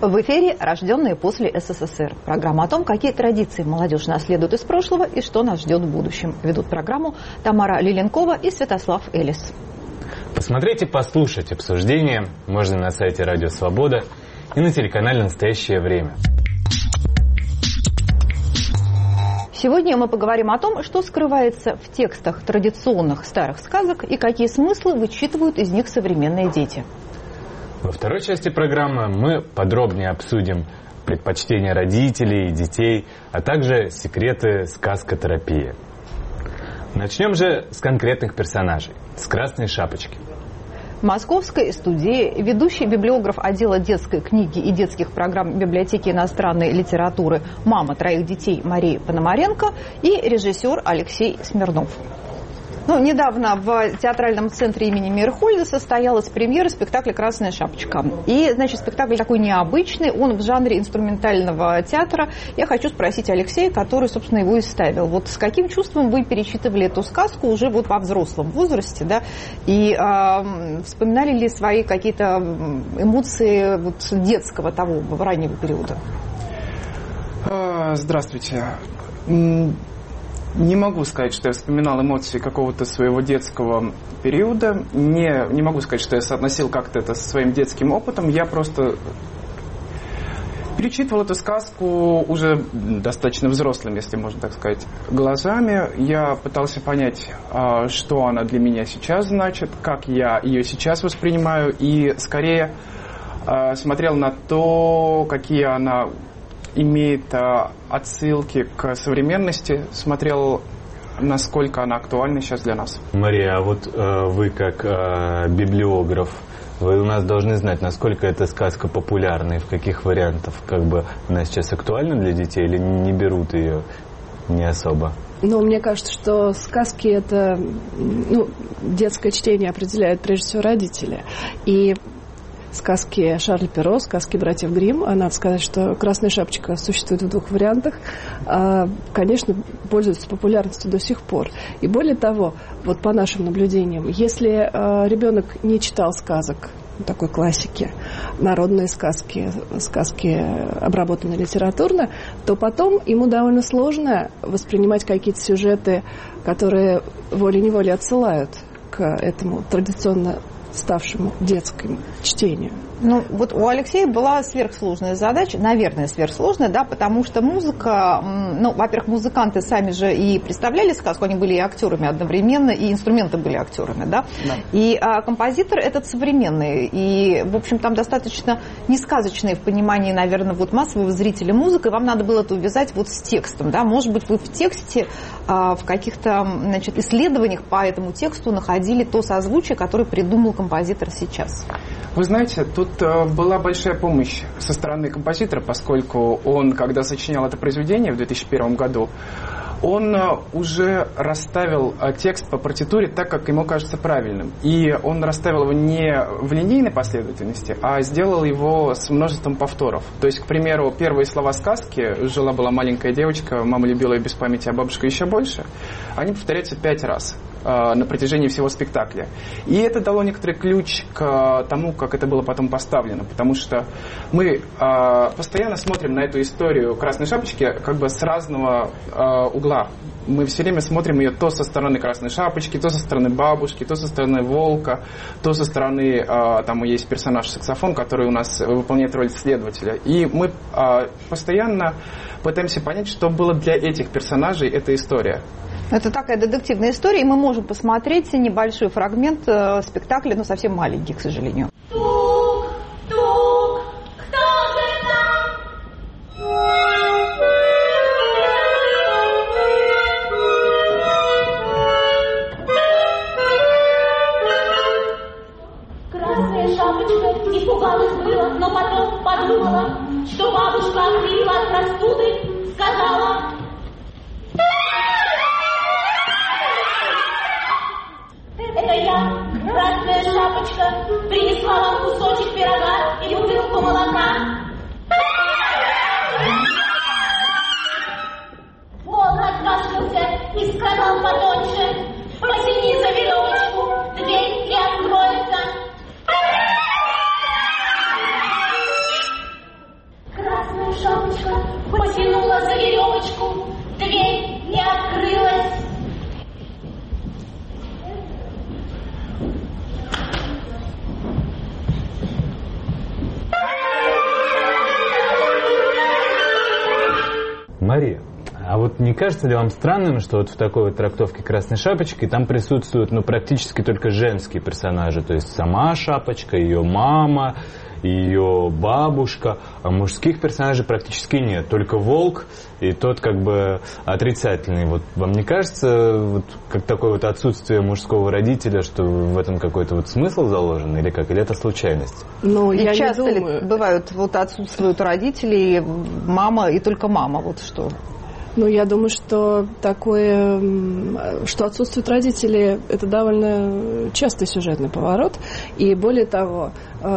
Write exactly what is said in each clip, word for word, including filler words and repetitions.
В эфире «Рожденные после СССР». Программа о том, какие традиции молодежь наследует из прошлого и что нас ждет в будущем. Ведут программу Тамара Лиленкова и Святослав Элис. Посмотреть и послушать обсуждения можно на сайте Радио Свобода и на телеканале «Настоящее время». Сегодня мы поговорим о том, что скрывается в текстах традиционных старых сказок и какие смыслы вычитывают из них современные дети. Во второй части программы мы подробнее обсудим предпочтения родителей и детей, а также секреты сказкотерапии. Начнем же с конкретных персонажей, с Красной Шапочки. В Московской студии ведущий библиограф отдела детской книги и детских программ библиотеки иностранной литературы «Мама троих детей» Мария Пономаренко и режиссер Алексей Смирнов. Ну, недавно в театральном центре имени Мейерхольда состоялась премьера спектакля «Красная шапочка». И, значит, спектакль такой необычный, он в жанре инструментального театра. Я хочу спросить Алексея, который, собственно, его и ставил. Вот с каким чувством вы перечитывали эту сказку уже вот во взрослом возрасте, да? И э, вспоминали ли свои какие-то эмоции вот детского того, раннего периода? Здравствуйте. Не могу сказать, что я вспоминал эмоции какого-то своего детского периода. Не, не могу сказать, что я соотносил как-то это со своим детским опытом. Я просто перечитывал эту сказку уже достаточно взрослым, если можно так сказать, глазами. Я пытался понять, что она для меня сейчас значит, как я ее сейчас воспринимаю. И скорее смотрел на то, какие она имеет а, отсылки к современности, смотрел, насколько она актуальна сейчас для нас. Мария, а вот э, вы как э, библиограф, вы у нас должны знать, насколько эта сказка популярна и в каких вариантах, как бы она сейчас актуальна для детей или не берут ее не особо? Ну, мне кажется, что сказки это, ну, детское чтение определяют прежде всего родители. И сказки Шарля Перро, сказки братьев Гримм. А надо сказать, что «Красная шапочка» существует в двух вариантах. Конечно, пользуется популярностью до сих пор. И более того, вот по нашим наблюдениям, если ребенок не читал сказок, такой классики, народные сказки, сказки, обработанные литературно, то потом ему довольно сложно воспринимать какие-то сюжеты, которые волей-неволей отсылают к этому традиционно ставшему детскому чтению. Ну, вот у Алексея была сверхсложная задача, наверное, сверхсложная, да, потому что музыка, ну, во-первых, музыканты сами же и представляли сказку, они были и актерами одновременно, и инструменты были актерами, да, да. И а, композитор этот современный, и, в общем, там достаточно несказочная в понимании, наверное, вот массового зрителя музыка, и вам надо было это увязать вот с текстом, да, может быть, вы в тексте, а, в каких-то, значит, исследованиях по этому тексту находили то созвучие, которое придумал композитор сейчас. Вы знаете, тут была большая помощь со стороны композитора, поскольку он, когда сочинял это произведение в две тысячи первом году, он уже расставил текст по партитуре так, как ему кажется правильным. И он расставил его не в линейной последовательности, а сделал его с множеством повторов. То есть, к примеру, первые слова сказки «Жила-была маленькая девочка, мама любила ее без памяти, а бабушка еще больше», они повторяются пять раз на протяжении всего спектакля. И это дало некоторый ключ к тому, как это было потом поставлено, потому что мы постоянно смотрим на эту историю Красной Шапочки как бы с разного угла. Мы все время смотрим ее то со стороны Красной Шапочки, то со стороны бабушки, то со стороны волка, то со стороны, там есть персонаж саксофон, который у нас выполняет роль следователя. И мы постоянно пытаемся понять, что было для этих персонажей эта история. Это такая детективная история, и мы можем посмотреть небольшой фрагмент э, спектакля, но совсем маленький, к сожалению. Тук, тук, кто же там? Красная шапочка испугалась было, но потом подумала, что бабушка окрылила от простуды, сказала: «Это я, Красная Шапочка, принесла вам потянула за веревочку, дверь не открылась. Мария, а вот не кажется ли вам странным, что вот в такой вот трактовке «Красной шапочки» там присутствуют, ну, практически только женские персонажи, то есть сама Шапочка, ее мама, ее бабушка, а мужских персонажей практически нет, только Волк и тот как бы отрицательный. Вот вам не кажется вот как такое вот отсутствие мужского родителя, что в этом какой-то вот смысл заложен или как, или это случайность? Ну, и я часто не ли думаю. бывают, вот отсутствуют родители, мама и только мама, вот что? Ну, я думаю, что такое, что отсутствуют родители, это довольно частый сюжетный поворот. И более того,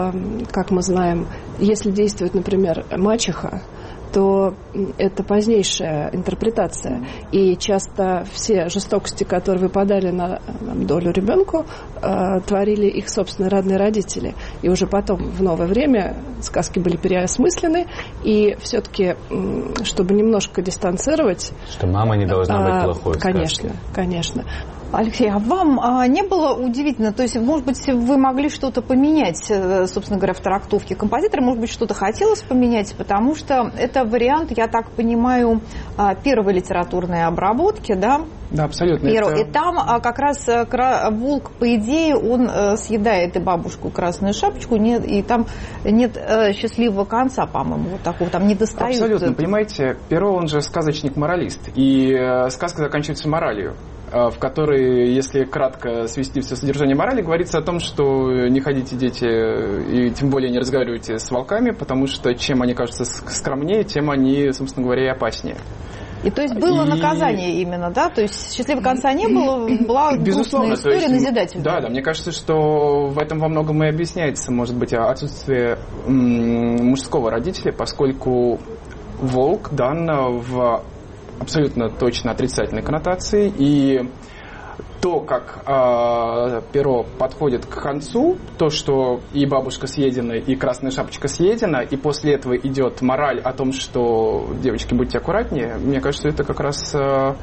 как мы знаем, если действует, например, мачеха, то это позднейшая интерпретация. И часто все жестокости, которые выпадали на долю ребенку, творили их собственные родные родители. И уже потом, в новое время, сказки были переосмыслены. И все-таки, чтобы немножко дистанцировать... Что мама не должна быть плохой в сказке. Конечно, конечно. Алексей, а вам а, не было удивительно, то есть, может быть, вы могли что-то поменять, собственно говоря, в трактовке композитора, может быть, что-то хотелось поменять, потому что это вариант, я так понимаю, первой литературной обработки, да? Да, абсолютно. Первый. Это... И там а, как раз Волк, по идее, он а, съедает и бабушку, и Красную Шапочку, нет, и там нет а, счастливого конца, по-моему, вот такого, там не достают. Абсолютно, понимаете, Перо, он же сказочник-моралист, и э, сказка заканчивается моралью, в которой, если кратко свести все содержание морали, говорится о том, что не ходите, дети, и тем более не разговаривайте с волками, потому что чем они кажутся скромнее, тем они, собственно говоря, и опаснее. И то есть было и... наказание именно, да? То есть счастливого конца не было, была безусловно, грустная история, есть, назидательная. Да, да, мне кажется, что в этом во многом и объясняется, может быть, отсутствие м- мужского родителя, поскольку волк дан в абсолютно точно отрицательной коннотации, и то, как э, Перо подходит к концу, то, что и бабушка съедена, и Красная Шапочка съедена, и после этого идет мораль о том, что, девочки, будьте аккуратнее, мне кажется, это как раз... Э,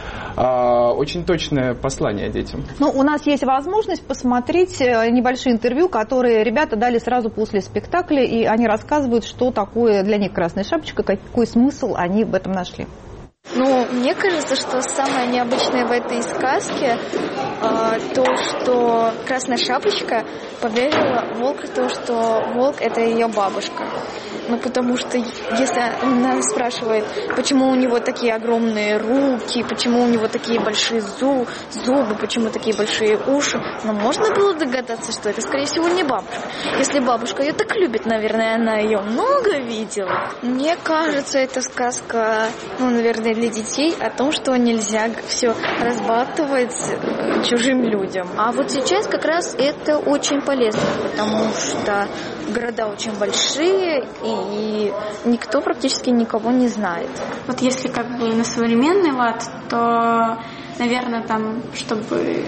очень точное послание детям. Ну, у нас есть возможность посмотреть небольшие интервью, которые ребята дали сразу после спектакля, и они рассказывают, что такое для них Красная Шапочка, какой смысл они в этом нашли. Ну, мне кажется, что самое необычное в этой сказке э, то, что Красная Шапочка поверила волку, то, что волк — это ее бабушка. Ну, потому что если она спрашивает, почему у него такие огромные руки, почему у него такие большие зуб, зубы, почему такие большие уши, ну, можно было догадаться, что это, скорее всего, не бабушка. Если бабушка ее так любит, наверное, она ее много видела. Мне кажется, эта сказка, ну, наверное, для детей о том, что нельзя все разбалтывать чужим людям. А вот сейчас как раз это очень полезно, потому что города очень большие, и никто практически никого не знает. Вот если как бы на современный лад, то, наверное, там, чтобы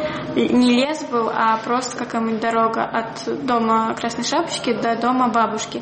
не лес был, а просто какая-нибудь дорога от дома Красной Шапочки до дома бабушки.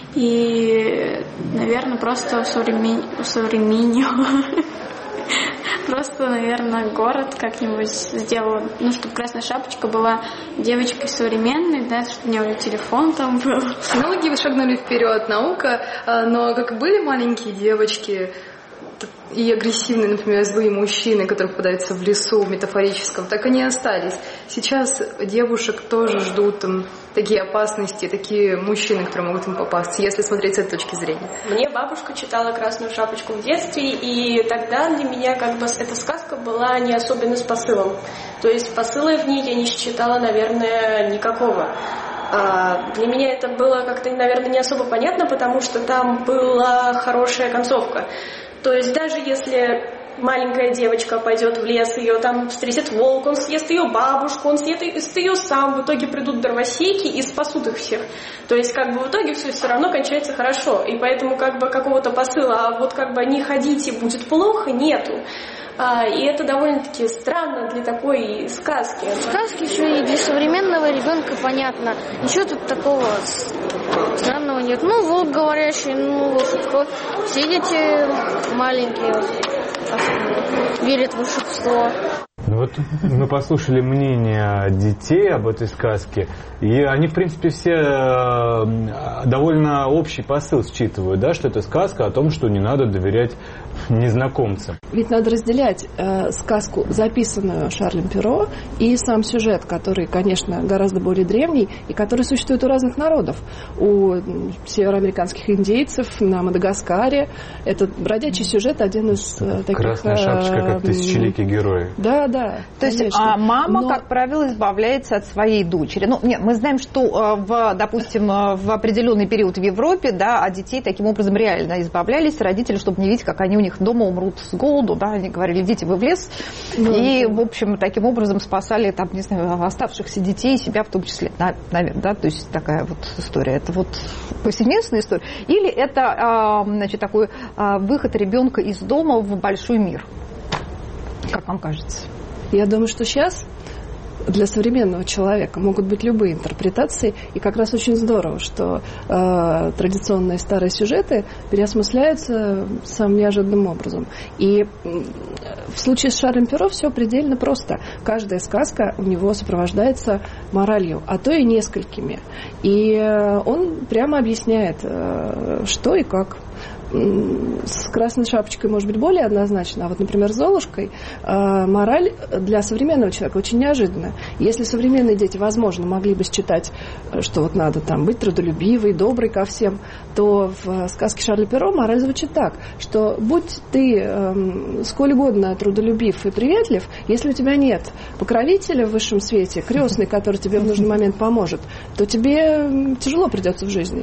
И, наверное, просто усовременил. Просто, наверное, город как-нибудь сделал, ну, чтобы Красная Шапочка была девочкой современной, да, чтобы у нее телефон там был. Технологии шагнули вперед, наука, но как были маленькие девочки и агрессивные, например, злые мужчины, которые попадаются в лесу метафорическом, так они и остались. Сейчас девушек тоже ждут там такие опасности, такие мужчины, которые могут им попасться, если смотреть с этой точки зрения. Мне бабушка читала «Красную Шапочку» в детстве, и тогда для меня как бы эта сказка была не особенно с посылом. То есть посыла в ней я не считала, наверное, никакого. А для меня это было как-то, наверное, не особо понятно, потому что там была хорошая концовка. То есть даже если маленькая девочка пойдет в лес, ее там встретит волк, он съест ее бабушку, он съест ее сам, в итоге придут дровосеки и спасут их всех. То есть как бы в итоге все все равно кончается хорошо, и поэтому как бы какого-то посыла, а вот как бы не ходите, будет плохо, нету. А, и это довольно-таки странно для такой сказки. Сказки еще и для современного ребенка понятно. Ничего тут такого странного нет. Ну, волк говорящий, ну, волшебство. Все дети маленькие верят в волшебство. Ну вот мы послушали мнение детей об этой сказке, и они, в принципе, все довольно общий посыл считывают, да, что это сказка о том, что не надо доверять незнакомцам. Ведь надо разделять э, сказку, записанную Шарлем Перро, и сам сюжет, который, конечно, гораздо более древний, и который существует у разных народов. У североамериканских индейцев на Мадагаскаре. Это бродячий сюжет, один из э, таких... Красная шапочка, как тысячеликий герой. Да, да. То есть а мама, Но... как правило, избавляется от своей дочери. Ну, нет, мы знаем, что, в, допустим, в определенный период в Европе, да, от детей таким образом реально избавлялись родители, чтобы не видеть, как они у них дома умрут с голоду, да, они говорили, идите вы в лес, ну, и, в общем, таким образом спасали, там, не знаю, оставшихся детей и себя в том числе, наверное, да, то есть такая вот история. Это вот повсеместная история. Или это, значит, такой выход ребенка из дома в большой мир, как вам кажется? Я думаю, что сейчас для современного человека могут быть любые интерпретации, и как раз очень здорово, что э, традиционные старые сюжеты переосмысляются самым неожиданным образом. И э, в случае с Шарлем Перро все предельно просто. Каждая сказка у него сопровождается моралью, а то и несколькими. И э, он прямо объясняет, э, что и как. С красной шапочкой может быть более однозначно, а вот, например, с Золушкой э, мораль для современного человека очень неожиданная. Если современные дети, возможно, могли бы считать, что вот надо там быть трудолюбивой, доброй ко всем, то в сказке Шарля Перро мораль звучит так, что будь ты э, сколь угодно трудолюбив и приветлив, если у тебя нет покровителя в высшем свете, крестный, который тебе в нужный момент поможет, то тебе тяжело придется в жизни.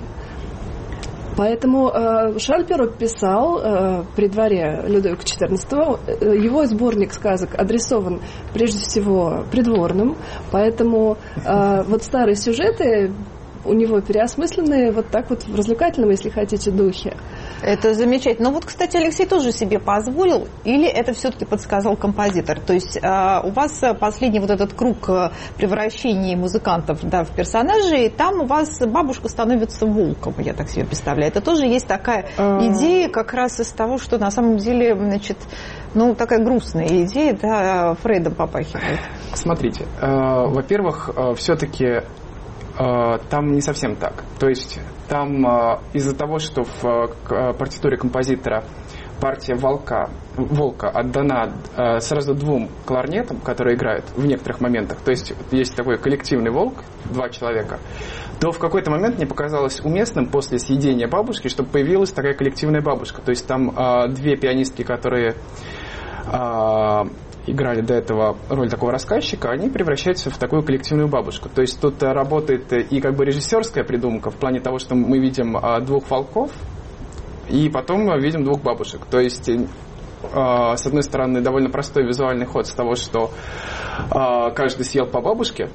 Поэтому э, Шарль Перро писал э, при дворе Людовика четырнадцатого. Его сборник сказок адресован прежде всего придворным. Поэтому э, вот старые сюжеты у него переосмысленные вот так вот в развлекательном, если хотите, духе. Это замечательно. Но вот, кстати, Алексей тоже себе позволил, или это все-таки подсказал композитор? То есть э, у вас последний вот этот круг превращений музыкантов, да, в персонажей, там у вас бабушка становится волком, я так себе представляю. Это тоже есть такая идея как раз из того, что на самом деле, значит, ну, такая грустная идея, да, Фрейдом попахивает. Смотрите, э, во-первых, э, все-таки там не совсем так. То есть там из-за того, что в партитуре композитора партия волка, волка отдана сразу двум кларнетам, которые играют в некоторых моментах, то есть есть такой коллективный волк, два человека, то в какой-то момент мне показалось уместным после съедения бабушки, чтобы появилась такая коллективная бабушка. То есть там две пианистки, которые играли до этого роль такого рассказчика, они превращаются в такую коллективную бабушку. То есть тут работает и как бы режиссерская придумка в плане того, что мы видим двух волков и потом видим двух бабушек. То есть, с одной стороны, довольно простой визуальный ход с того, что каждый съел по бабушке,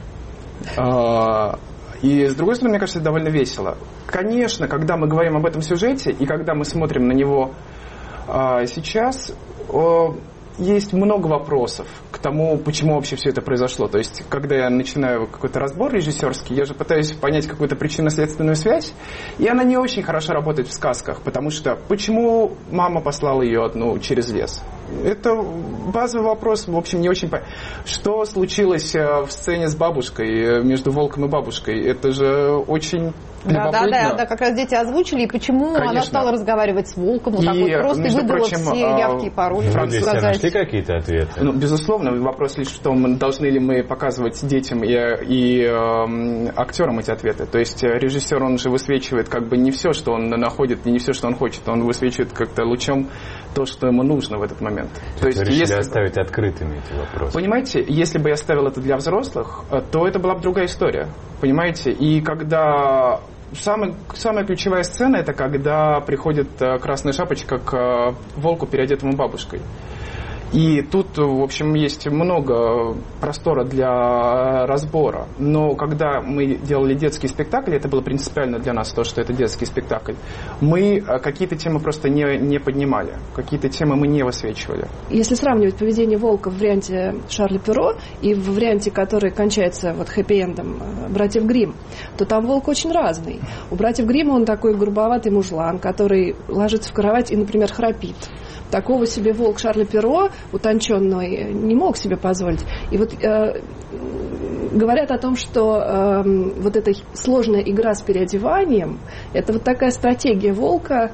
и с другой стороны, мне кажется, это довольно весело. Конечно, когда мы говорим об этом сюжете и когда мы смотрим на него сейчас, есть много вопросов к тому, почему вообще все это произошло. То есть, когда я начинаю какой-то разбор режиссерский, я же пытаюсь понять какую-то причинно-следственную связь, и она не очень хорошо работает в сказках, потому что почему мама послала ее одну через лес? Это базовый вопрос, в общем, не очень понятно. Что случилось в сцене с бабушкой, между волком и бабушкой? Это же очень да, да, да, да, как раз дети озвучили, и почему Конечно. Она стала разговаривать с волком, вот и, так вот просто и выдала прочим, все явки и пароли. Вы нашли какие-то ответы? Ну, безусловно, вопрос лишь в том, должны ли мы показывать детям и, и э, актерам эти ответы. То есть режиссер, он же высвечивает как бы не все, что он находит, и не все, что он хочет. Он высвечивает как-то лучом то, что ему нужно в этот момент. То есть, вы решили если... оставить открытыми эти вопросы? Понимаете, если бы я ставил это для взрослых, то это была бы другая история. Понимаете? И когда... Самая, самая ключевая сцена — это когда приходит Красная Шапочка к волку, переодетому бабушкой. И тут, в общем, есть много простора для разбора. Но когда мы делали детский спектакль, это было принципиально для нас, то, что это детский спектакль, мы какие-то темы просто не, не поднимали, какие-то темы мы не высвечивали. Если сравнивать поведение волка в варианте Шарля Перро и в варианте, который кончается вот хэппи-эндом братьев Гримм, то там волк очень разный. У братьев Гримм он такой грубоватый мужлан, который ложится в кровать и, например, храпит. Такого себе волк Шарля Перро, утонченный, не мог себе позволить. И вот э, говорят о том, что э, вот эта сложная игра с переодеванием, это вот такая стратегия волка,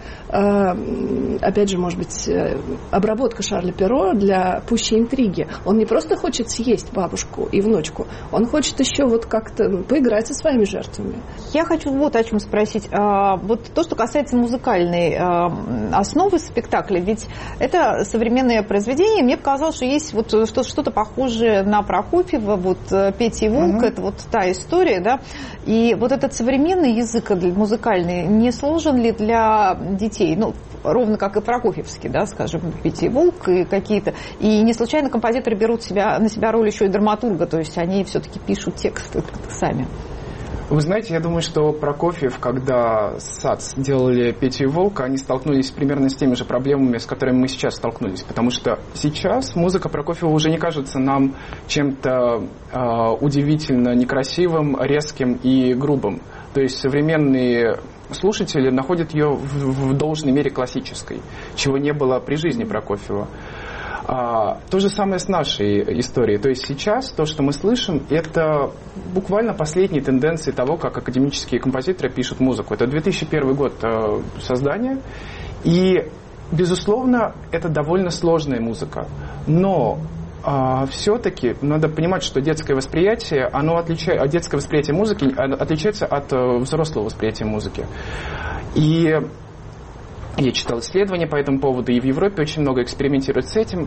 э, опять же, может быть, э, обработка Шарля Перро для пущей интриги. Он не просто хочет съесть бабушку и внучку, он хочет еще вот как-то поиграть со своими жертвами. Я хочу вот о чем спросить. А, вот то, что касается музыкальной а, основы спектакля, ведь это современное произведение. Мне показалось, что есть вот что-то похожее на Прокофьева, вот Петя и Волк, mm-hmm. это вот та история, да. И вот этот современный язык музыкальный не сложен ли для детей? Ну, ровно как и Прокофьевский, да, скажем, Петя и Волк и какие-то. И не случайно композиторы берут себя, на себя роль еще и драматурга, то есть они все-таки пишут тексты сами. Вы знаете, я думаю, что Прокофьев, когда САЦ делали Петю и Волка, они столкнулись примерно с теми же проблемами, с которыми мы сейчас столкнулись. Потому что сейчас музыка Прокофьева уже не кажется нам чем-то э, удивительно некрасивым, резким и грубым. То есть современные слушатели находят ее в, в должной мере классической, чего не было при жизни Прокофьева. А, то же самое с нашей историей. То есть сейчас то, что мы слышим, это буквально последние тенденции того, как академические композиторы пишут музыку. Это две тысячи первый год э, создания. И, безусловно, это довольно сложная музыка. Но э, все-таки надо понимать, что детское восприятие, оно отличает, детское восприятие музыки отличается от э, взрослого восприятия музыки. И я читал исследования по этому поводу, и в Европе очень много экспериментируют с этим.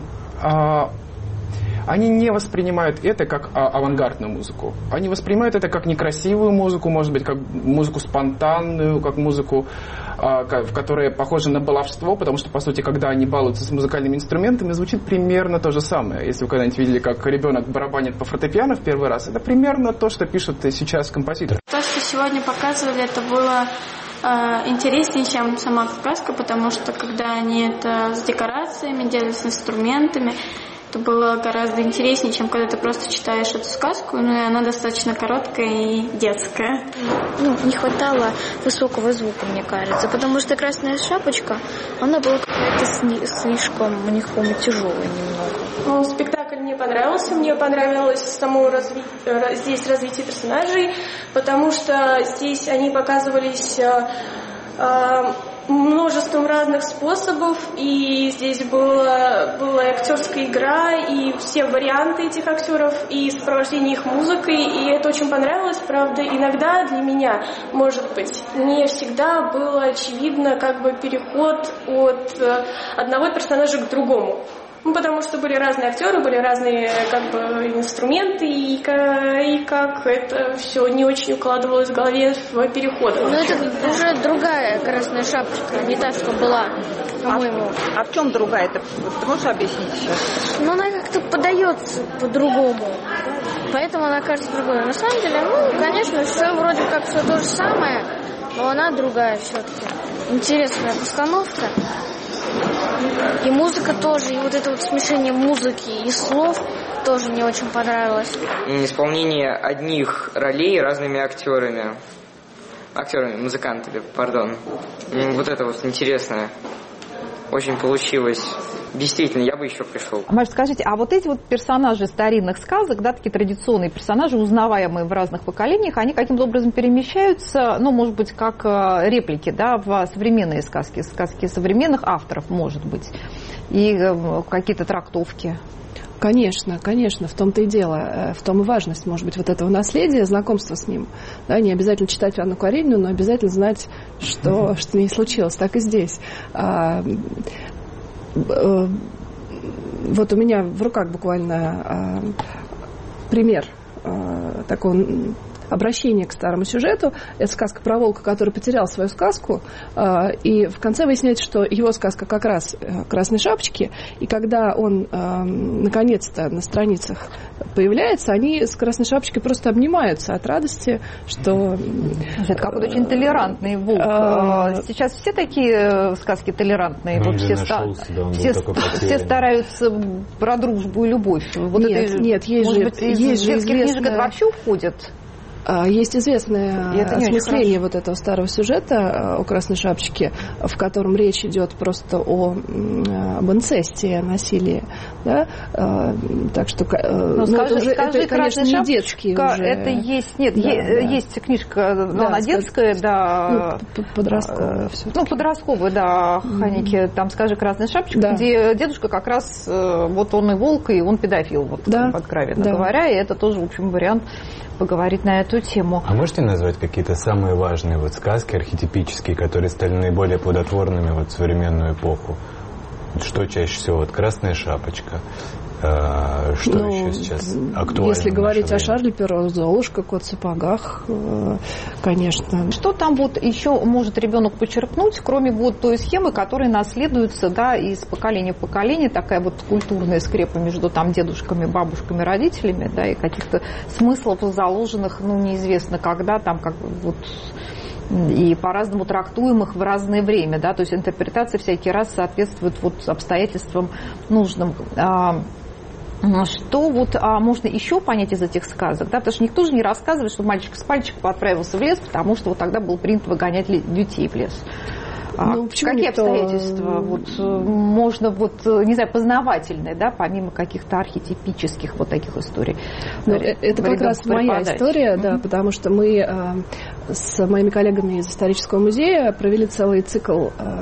Они не воспринимают это как авангардную музыку. Они воспринимают это как некрасивую музыку, может быть, как музыку спонтанную, как музыку, в которой похожа на баловство, потому что, по сути, когда они балуются с музыкальными инструментами, звучит примерно то же самое. Если вы когда-нибудь видели, как ребенок барабанит по фортепиано в первый раз, это примерно то, что пишут сейчас композиторы. То, что сегодня показывали, это было интереснее, чем сама сказка, потому что когда они это с декорациями делали, с инструментами, это было гораздо интереснее, чем когда ты просто читаешь эту сказку, но и она достаточно короткая и детская. Ну, не хватало высокого звука, мне кажется, потому что «Красная шапочка», она была какая-то слишком, у них, по-моему, тяжелая немного. Ну, спектакль мне понравился, мне понравилось само разви... здесь развитие персонажей, потому что здесь они показывались э, э, множеством разных способов, и здесь была, была актерская игра, и все варианты этих актеров, и сопровождение их музыкой, и это очень понравилось. Правда, иногда для меня, может быть, не всегда было очевидно как бы переход от одного персонажа к другому. Ну, потому что были разные актеры, были разные как бы инструменты, и, и как это все не очень укладывалось в голове в переходах. Ну, это уже другая «Красная шапочка», не та, что была, по-моему. А, а в чем другая? Ты, ты можешь объяснить сейчас? Ну, она как-то подается по-другому, поэтому она кажется другой. На самом деле, ну, конечно, все вроде как все то же самое, но она другая все-таки. Интересная постановка. И музыка тоже, и вот это вот смешение музыки и слов тоже мне очень понравилось. Исполнение одних ролей разными актерами. Актерами, музыкантами, пардон. Вот это вот интересное. Очень получилось. Действительно, я бы еще пришел. Маш, скажите, а вот эти вот персонажи старинных сказок, да, такие традиционные персонажи, узнаваемые в разных поколениях, они каким-то образом перемещаются, ну, может быть, как реплики, да, в современные сказки, сказки современных авторов, может быть, и какие-то трактовки? Конечно, конечно, в том-то и дело, в том и важность, может быть, вот этого наследия, знакомства с ним. Да, не обязательно читать Анну Каренину, но обязательно знать, что, что не случилось, так и здесь. Вот у меня в руках буквально пример такого обращение к старому сюжету. Это сказка про волка, который потерял свою сказку, и в конце выясняется, что его сказка как раз «Красной шапочки», и когда он наконец-то на страницах появляется, они с Красной Шапочкой просто обнимаются от радости, что... Это какой-то очень толерантный волк. А... Сейчас все такие сказки толерантные. Вот все, нашелся, ста... да, все, все стараются про дружбу и любовь. Вот нет, это, нет, есть может же, быть, из есть детских известная... книжек это вообще уходит? Есть известное осмысление вот этого старого сюжета о Красной Шапочке, в котором речь идет просто о, об инцесте, о насилии. Да? Так что ну, скажи, это, уже, скажи, это, конечно, не детский уже. Это есть, нет, да, е- да. есть книжка, но да, она детская, да. Ну, подростковая. Ну, подростковая, да, Ханики, mm-hmm. там «Скажи, Красная Шапочка», да. где дедушка как раз, вот он и волк, и он педофил, вот, да. откровенно да. говоря, и это тоже, в общем, вариант поговорить на эту тему. А можете назвать какие-то самые важные вот сказки архетипические, которые стали наиболее плодотворными вот в современную эпоху? Что чаще всего? Вот «Красная шапочка». Э, что ну, еще сейчас актуально? Если говорить о Шарле Перро, «Золушка», «Кот в сапогах», э, конечно. Что там вот еще может ребенок почерпнуть, кроме вот той схемы, которая наследуется, да, из поколения в поколение, такая вот культурная скрепа между там дедушками, бабушками, родителями, да, и каких-то смыслов заложенных, ну, неизвестно когда, там как вот... и по-разному трактуемых в разное время, да, то есть интерпретация всякий раз соответствует вот обстоятельствам нужным. Что вот а, можно еще понять из этих сказок, да, потому что никто же не рассказывает, что мальчик с пальчиком отправился в лес, потому что вот тогда было принято выгонять детей в лес. Ну, какие никто... обстоятельства вот, можно, вот, не знаю, познавательные, да, помимо каких-то архетипических вот таких историй? Ну, это как раз моя история, mm-hmm. да, потому что мы э, с моими коллегами из исторического музея провели целый цикл э,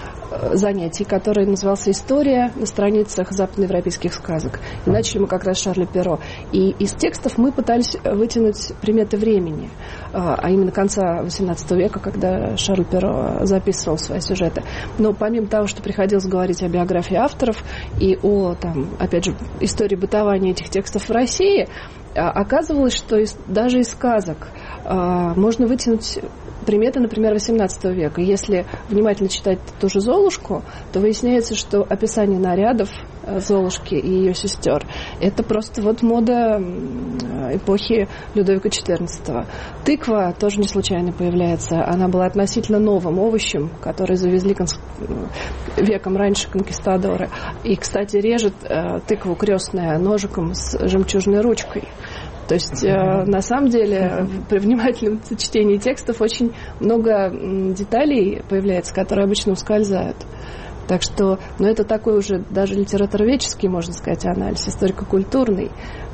занятий, который назывался «История на страницах западноевропейских сказок». И начали мы как раз с Шарля Перро. И из текстов мы пытались вытянуть приметы времени, а именно конца восемнадцатого века, когда Шарль Перро записывал свои сюжеты. Но помимо того, что приходилось говорить о биографии авторов и о, там, опять же, истории бытования этих текстов в России, оказывалось, что из, даже из сказок а, можно вытянуть приметы, например, восемнадцатого века. Если внимательно читать ту же «Золушку», то выясняется, что описание нарядов Золушки и ее сестер – это просто вот мода эпохи Людовика четырнадцатого. Тыква тоже не случайно появляется. Она была относительно новым овощем, который завезли конс... веком раньше конкистадоры. И, кстати, режет э, тыкву крестная ножиком с жемчужной ручкой. То есть, э, на самом деле, при внимательном чтении текстов очень много деталей появляется, которые обычно ускользают. Так что, ну, это такой уже даже литературоведческий, можно сказать, анализ, историко-культурный.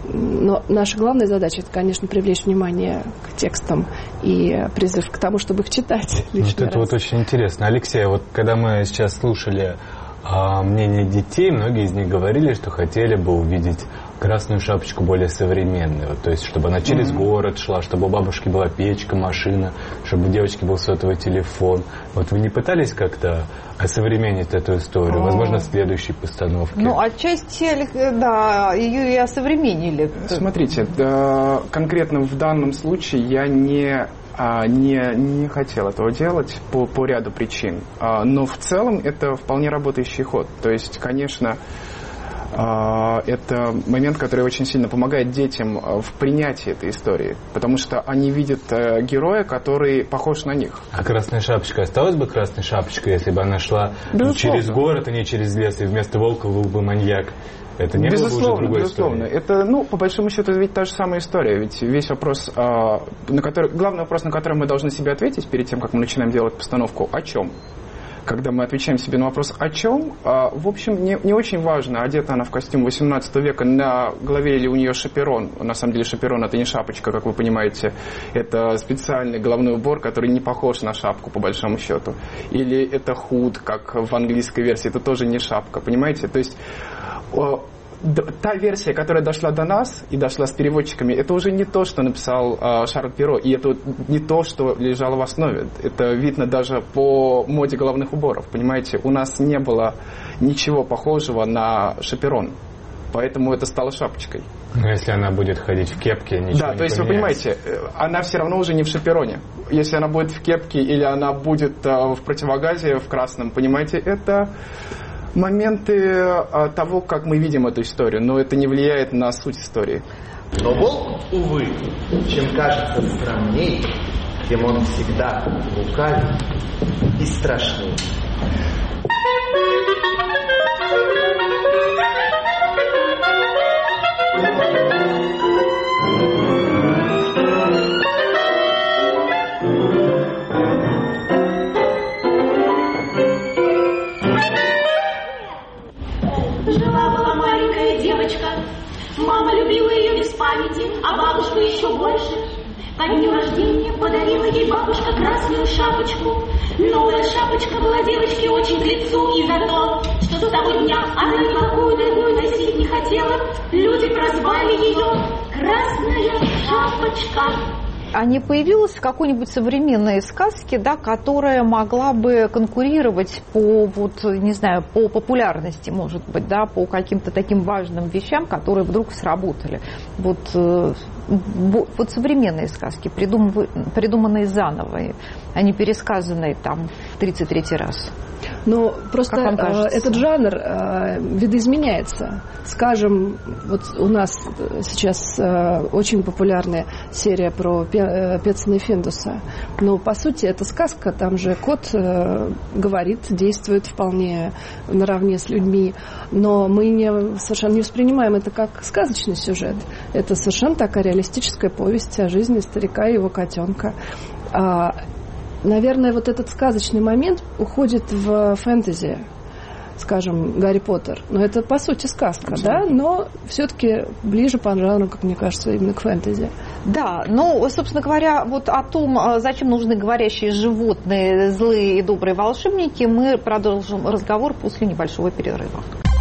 Но наша главная задача – это, конечно, привлечь внимание к текстам и призыв к тому, чтобы их читать лишний вот это раз. Вот очень интересно. Алексей, вот когда мы сейчас слушали а, мнение детей, многие из них говорили, что хотели бы увидеть Красную Шапочку более современную, вот, то есть чтобы она через mm-hmm. город шла, чтобы у бабушки была печка, машина, чтобы у девочки был сотовый телефон. Вот вы не пытались как-то осовременить эту историю, oh. возможно, в следующей постановке? Ну, отчасти, да, ее и осовременили. Смотрите, да, конкретно в данном случае я не... Не, не хотел этого делать по, по ряду причин. Но в целом это вполне работающий ход. То есть, конечно, это момент, который очень сильно помогает детям в принятии этой истории. Потому что они видят героя, который похож на них. А Красная Шапочка осталась бы Красной Шапочкой, если бы она шла через город, а не через лес, и вместо волка был бы маньяк? Это не безусловно, было бы уже другой безусловно. историей. Это, ну, по большому счету, ведь та же самая история. Ведь весь вопрос, а, на который, главный вопрос, на который мы должны себе ответить перед тем, как мы начинаем делать постановку, о чем? Когда мы отвечаем себе на вопрос «о чем?», а, в общем, не, не очень важно, одета она в костюм восемнадцатого века, на голове или у нее шаперон. На самом деле шаперон – это не шапочка, как вы понимаете. Это специальный головной убор, который не похож на шапку, по большому счету. Или это худ, как в английской версии, это тоже не шапка, понимаете? То есть... та версия, которая дошла до нас и дошла с переводчиками, это уже не то, что написал э, Шарль Перро, и это не то, что лежало в основе. Это видно даже по моде головных уборов, понимаете? У нас не было ничего похожего на шаперон. поэтому это стало шапочкой. Но если она будет ходить в кепке, ничего Да, не то есть поменяется. вы понимаете, она все равно уже не в шапероне. Если она будет в кепке или она будет в противогазе в красном, понимаете, это моменты того, как мы видим эту историю, но это не влияет на суть истории. Но волк, увы, чем кажется странней, тем он всегда лукавее и страшнее. Жила-была маленькая девочка, мама любила ее без памяти, а бабушка еще больше. Ко дню рождения подарила ей бабушка красную шапочку. Новая шапочка была девочке очень к лицу, и за то, что до того дня она никакую другую носить не хотела, люди прозвали ее «Красная шапочка». А не появилась в какой-нибудь современной сказке, да, которая могла бы конкурировать по, вот, не знаю, по популярности, может быть, да, по каким-то таким важным вещам, которые вдруг сработали? Вот, вот современные сказки, придуманные заново, а не пересказанные там в тридцать третий раз. Но просто этот жанр э, видоизменяется. Скажем, вот у нас сейчас э, очень популярная серия про Петсона и Финдуса. Но, по сути, это сказка. Там же кот э, говорит, действует вполне наравне с людьми. Но мы не, совершенно не воспринимаем это как сказочный сюжет. Это совершенно такая реалистическая повесть о жизни старика и его котенка. Наверное, вот этот сказочный момент уходит в фэнтези, скажем, Гарри Поттер. Но это, по сути, сказка, да? Но все-таки ближе по жанру, как мне кажется, именно к фэнтези. Да, ну, собственно говоря, вот о том, зачем нужны говорящие животные, злые и добрые волшебники, мы продолжим разговор после небольшого перерыва.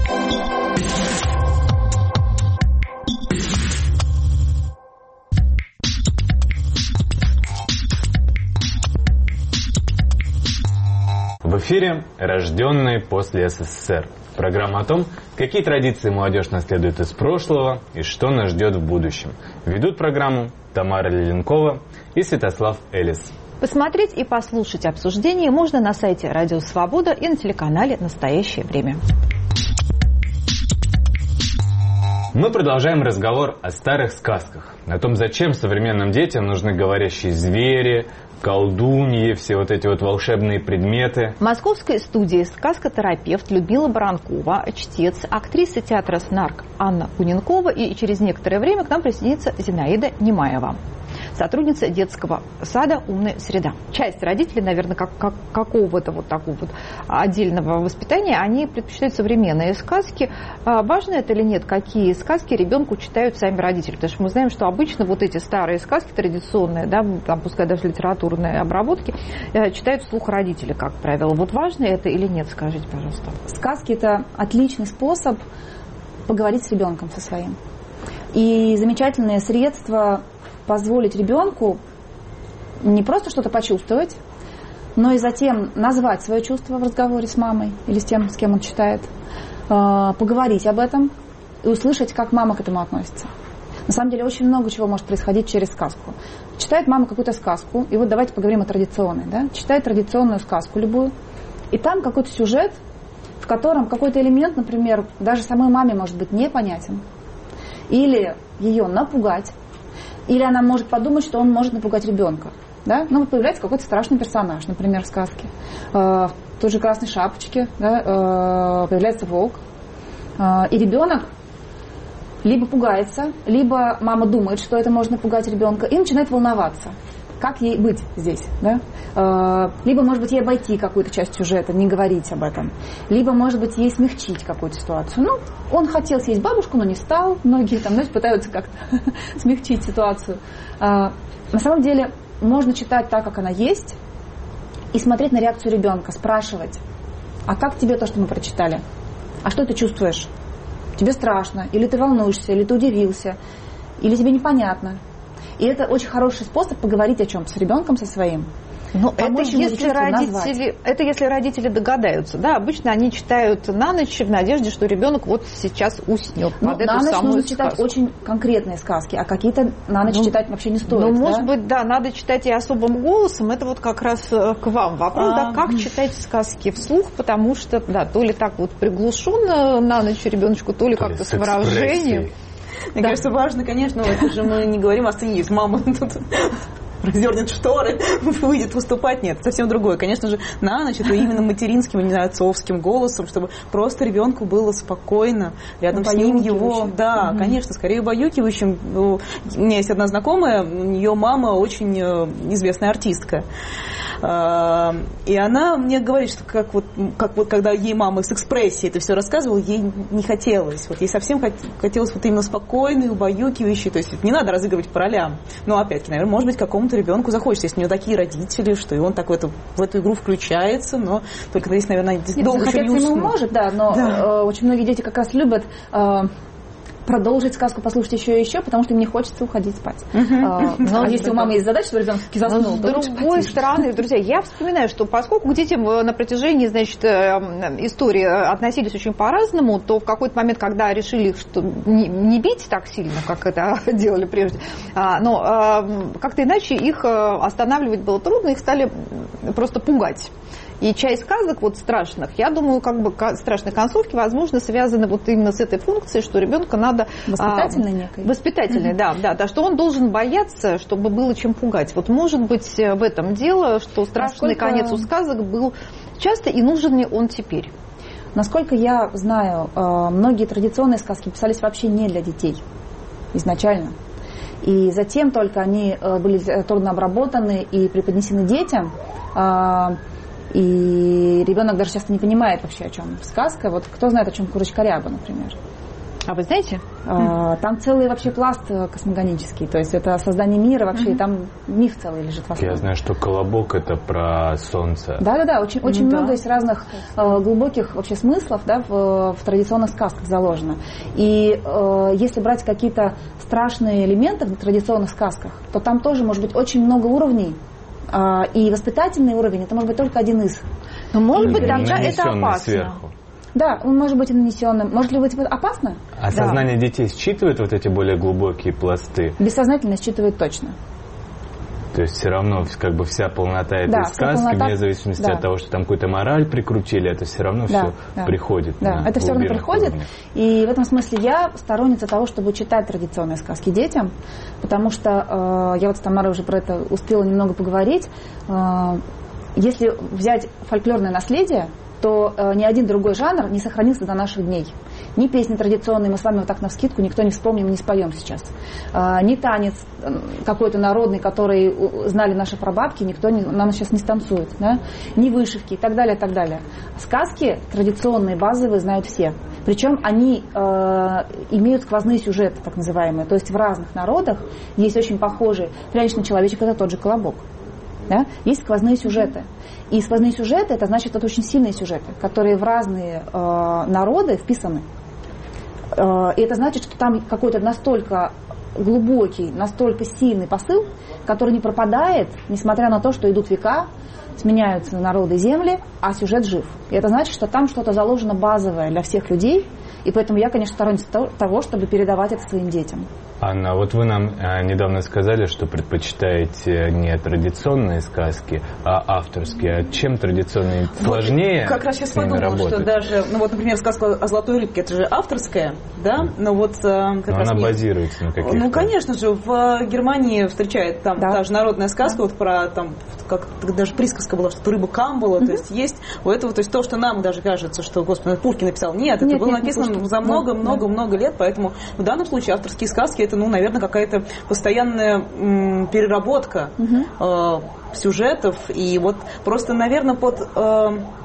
В эфире «Рожденные после СССР». Программа о том, какие традиции молодежь наследует из прошлого и что нас ждет в будущем. Ведут программу Тамара Леленкова и Святослав Элис. Посмотреть и послушать обсуждение можно на сайте Радио Свобода и на телеканале «Настоящее время». Мы продолжаем разговор о старых сказках, о том, зачем современным детям нужны говорящие звери, колдуньи, все вот эти вот волшебные предметы. В московской студии сказкотерапевт Людмила Баранкова, чтец, актриса театра «Снарк» Анна Куненкова, и через некоторое время к нам присоединится Зинаида Немаева, сотрудница детского сада «Умная среда». Часть родителей, наверное, как, как, какого-то вот такого вот отдельного воспитания, они предпочитают современные сказки. А важно это или нет, какие сказки ребенку читают сами родители? Потому что мы знаем, что обычно вот эти старые сказки традиционные, да, там, пускай даже литературные обработки, читают вслух родители, как правило. Вот важно это или нет, скажите, пожалуйста. Сказки – это отличный способ поговорить с ребенком со своим. И замечательное средство позволить ребенку не просто что-то почувствовать, но и затем назвать свое чувство в разговоре с мамой или с тем, с кем он читает, поговорить об этом и услышать, как мама к этому относится. На самом деле очень много чего может происходить через сказку. Читает мама какую-то сказку, и вот давайте поговорим о традиционной. Да? Читает традиционную сказку любую, и там какой-то сюжет, в котором какой-то элемент, например, даже самой маме может быть непонятен, или ее напугать, или она может подумать, что он может напугать ребенка. Да? Ну, вот появляется какой-то страшный персонаж, например, в сказке. Э, в той же «Красной шапочке», да, э, появляется волк. Э, и ребенок либо пугается, либо мама думает, что это может напугать ребенка, и начинает волноваться. Как ей быть здесь? Да? Э, либо, может быть, ей обойти какую-то часть сюжета, не говорить об этом. Либо, может быть, ей смягчить какую-то ситуацию. Ну, он хотел съесть бабушку, но не стал. Многие там, знаете, пытаются как-то смягчить ситуацию. Э, на самом деле, можно читать так, как она есть, и смотреть на реакцию ребенка, спрашивать, а как тебе то, что мы прочитали? А что ты чувствуешь? Тебе страшно, или ты волнуешься, или ты удивился, или тебе непонятно. И это очень хороший способ поговорить о чем-то с ребенком, со своим. Но это если, родители, это если родители догадаются. Да, обычно они читают на ночь в надежде, что ребенок вот сейчас уснет. Ну, под на эту ночь нужно читать сказку. Очень конкретные сказки, а какие-то на ночь ну, читать вообще не стоит. Ну, да? может быть, да, надо читать и особым голосом. Это вот как раз к вам вопрос, а, да, как читать сказки вслух, потому что, да, то ли так вот приглушенно на ночь ребеночку, то ли то как-то с выражением. Мне да. кажется, важно, конечно, это же мы не говорим о сцене, есть мама тут развернет шторы, выйдет выступать. Нет, совсем другое. Конечно же, на ночь это именно материнским, не знаю, отцовским голосом, чтобы просто ребенку было спокойно, рядом с ним его, да, угу. конечно, скорее убаюкивающим. У меня есть одна знакомая, у нее мама очень известная артистка. И она мне говорит, что как вот, как вот когда ей мама с экспрессией это все рассказывала, ей не хотелось. Вот ей совсем хотелось вот именно спокойный, убаюкивающий. То есть не надо разыгрывать по ролям. Но опять-таки, наверное, может быть, какому-то ребенку захочется, если у него такие родители, что и он так в эту, в эту игру включается, но только здесь, наверное, долго еще не уснут. Ему может, да, но да. Э, очень многие дети как раз любят э, продолжить сказку, послушать еще и еще, потому что им не хочется уходить спать. Uh-huh. А, но а если у мамы есть задача, что ребенок таки заснул, то с другой стороны, друзья, я вспоминаю, что поскольку к детям на протяжении, значит, истории относились очень по-разному, то в какой-то момент, когда решили их что не, не бить так сильно, как это делали прежде, но как-то иначе их останавливать было трудно, их стали просто пугать. И часть сказок вот страшных, я думаю, как бы страшные концовки, возможно, связаны вот именно с этой функцией, что ребенка надо... Воспитательной а, некой. Воспитательной, mm-hmm. да, да, да, что он должен бояться, чтобы было чем пугать. Вот может быть в этом дело, что страшный Насколько... конец у сказок был часто, и нужен ли он теперь? Насколько я знаю, многие традиционные сказки писались вообще не для детей изначально. И затем только они были трудно обработаны и преподнесены детям. И ребенок даже часто не понимает вообще, о чем сказка. Вот кто знает, о чем Курочка Ряба, например. А вы знаете? А, там целый вообще пласт космогонический. То есть это создание мира вообще, mm-hmm. там миф целый лежит в основе. Я знаю, что «Колобок» — это про солнце. Да-да-да, очень, очень да. много есть разных э, глубоких вообще смыслов, да, в, в традиционных сказках заложено. И э, если брать какие-то страшные элементы в традиционных сказках, то там тоже может быть очень много уровней. И воспитательный уровень, это может быть только один из. Но может быть тогда это опасно. Сверху. Да, он может быть и нанесенным. Может ли быть опасно? А да. сознание детей считывает вот эти более глубокие пласты? Бессознательно считывает точно. То есть все равно как бы вся полнота этой да, сказки, полнота, вне зависимости да. от того, что там какую-то мораль прикрутили, это все равно да, все да. приходит. Да, это все равно приходит. Уровнях. И в этом смысле я сторонница того, чтобы читать традиционные сказки детям, потому что э, я вот с Тамарой уже про это успела немного поговорить. Э, если взять фольклорное наследие, то э, ни один другой жанр не сохранился до наших дней. Ни песни традиционные, мы с вами вот так навскидку никто не вспомним, не споем сейчас. Э, ни танец какой-то народный, который знали наши прабабки, никто не, нам сейчас не станцует. Да? Ни вышивки и так далее, и так далее. Сказки традиционные, базовые знают все. Причем они э, имеют сквозные сюжеты, так называемые. То есть в разных народах есть очень похожие. Пряничный человечек — это тот же «Колобок». Да? Есть сквозные сюжеты. И сквозные сюжеты — это значит, это очень сильные сюжеты, которые в разные э, народы вписаны. Э, и это значит, что там какой-то настолько глубокий, настолько сильный посыл, который не пропадает, несмотря на то, что идут века, сменяются народы и земли, а сюжет жив. И это значит, что там что-то заложено базовое для всех людей, и поэтому я, конечно, сторонница того, чтобы передавать это своим детям. Анна, вот вы нам э, недавно сказали, что предпочитаете не традиционные сказки, а авторские. А чем традиционные сложнее? Вот, как раз сейчас подумала, что даже, ну вот, например, сказка о золотой рыбке, это же авторская, да? Но вот э, как Но раз она нет. базируется на каких-то. Ну, конечно же, в Германии встречает там да. та же народная сказка, да. вот про там, как даже присказка была, что рыба Камбала, mm-hmm. то есть есть у этого, то есть то, что нам даже кажется, что, господи, Пушкин написал. Нет, это нет, было нет, написано не за много-много-много да. лет, поэтому в данном случае авторские сказки это, ну, наверное, какая-то постоянная м, переработка угу. э, сюжетов. И вот просто, наверное, под э,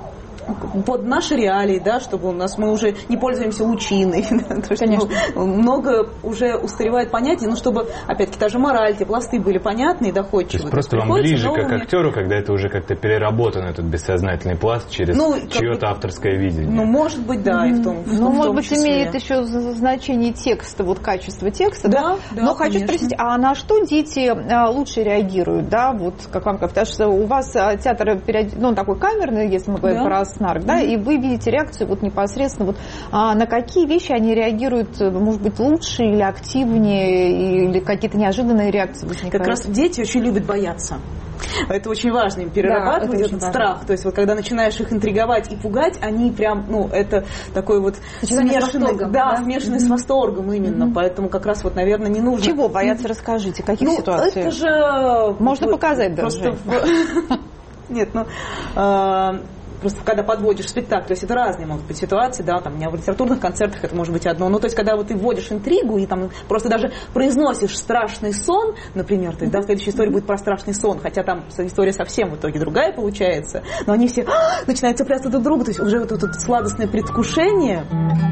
под наши реалии, да, чтобы у нас мы уже не пользуемся лучиной. Конечно. Много уже устаревает понятий, но чтобы, опять-таки, та же мораль, те пласты были понятны и доходчивы. То есть просто вам ближе как актеру, когда это уже как-то переработан, этот бессознательный пласт через ну, чье-то авторское видение. Ну, может быть, да, и в том, ну, в том может быть, числе. Имеет еще значение текста, вот качество текста, да? да? Но да, хочу конечно. Спросить, а на что дети лучше реагируют, да, вот как вам кажется, потому что у вас театр, ну, такой камерный, если мы говорим да. про СНАРК, да, mm-hmm. и вы видите реакцию вот непосредственно, вот а на какие вещи они реагируют, может быть, лучше или активнее, или какие-то неожиданные реакции возникают? Как раз дети очень любят бояться. Это очень важно, им перерабатывать да, это этот страх. Важно. То есть вот когда начинаешь их интриговать и пугать, они прям, ну, это такой вот смешанный, да, да? смешанный mm-hmm. с восторгом именно. Mm-hmm. Поэтому как раз вот, наверное, не нужно. Чего бояться, расскажите, каких ну, ситуаций? Это же... Можно вот, показать даже. Нет, ну... Просто когда подводишь спектакль, то есть это разные могут быть ситуации, да, там у меня в литературных концертах это может быть одно, ну то есть когда вот ты вводишь интригу и там просто даже произносишь страшный сон, например, то есть, да, следующая история будет про страшный сон, хотя там история совсем в итоге другая получается, но они все а, начинают цепляться друг к другу, то есть уже вот это вот сладостное предвкушение.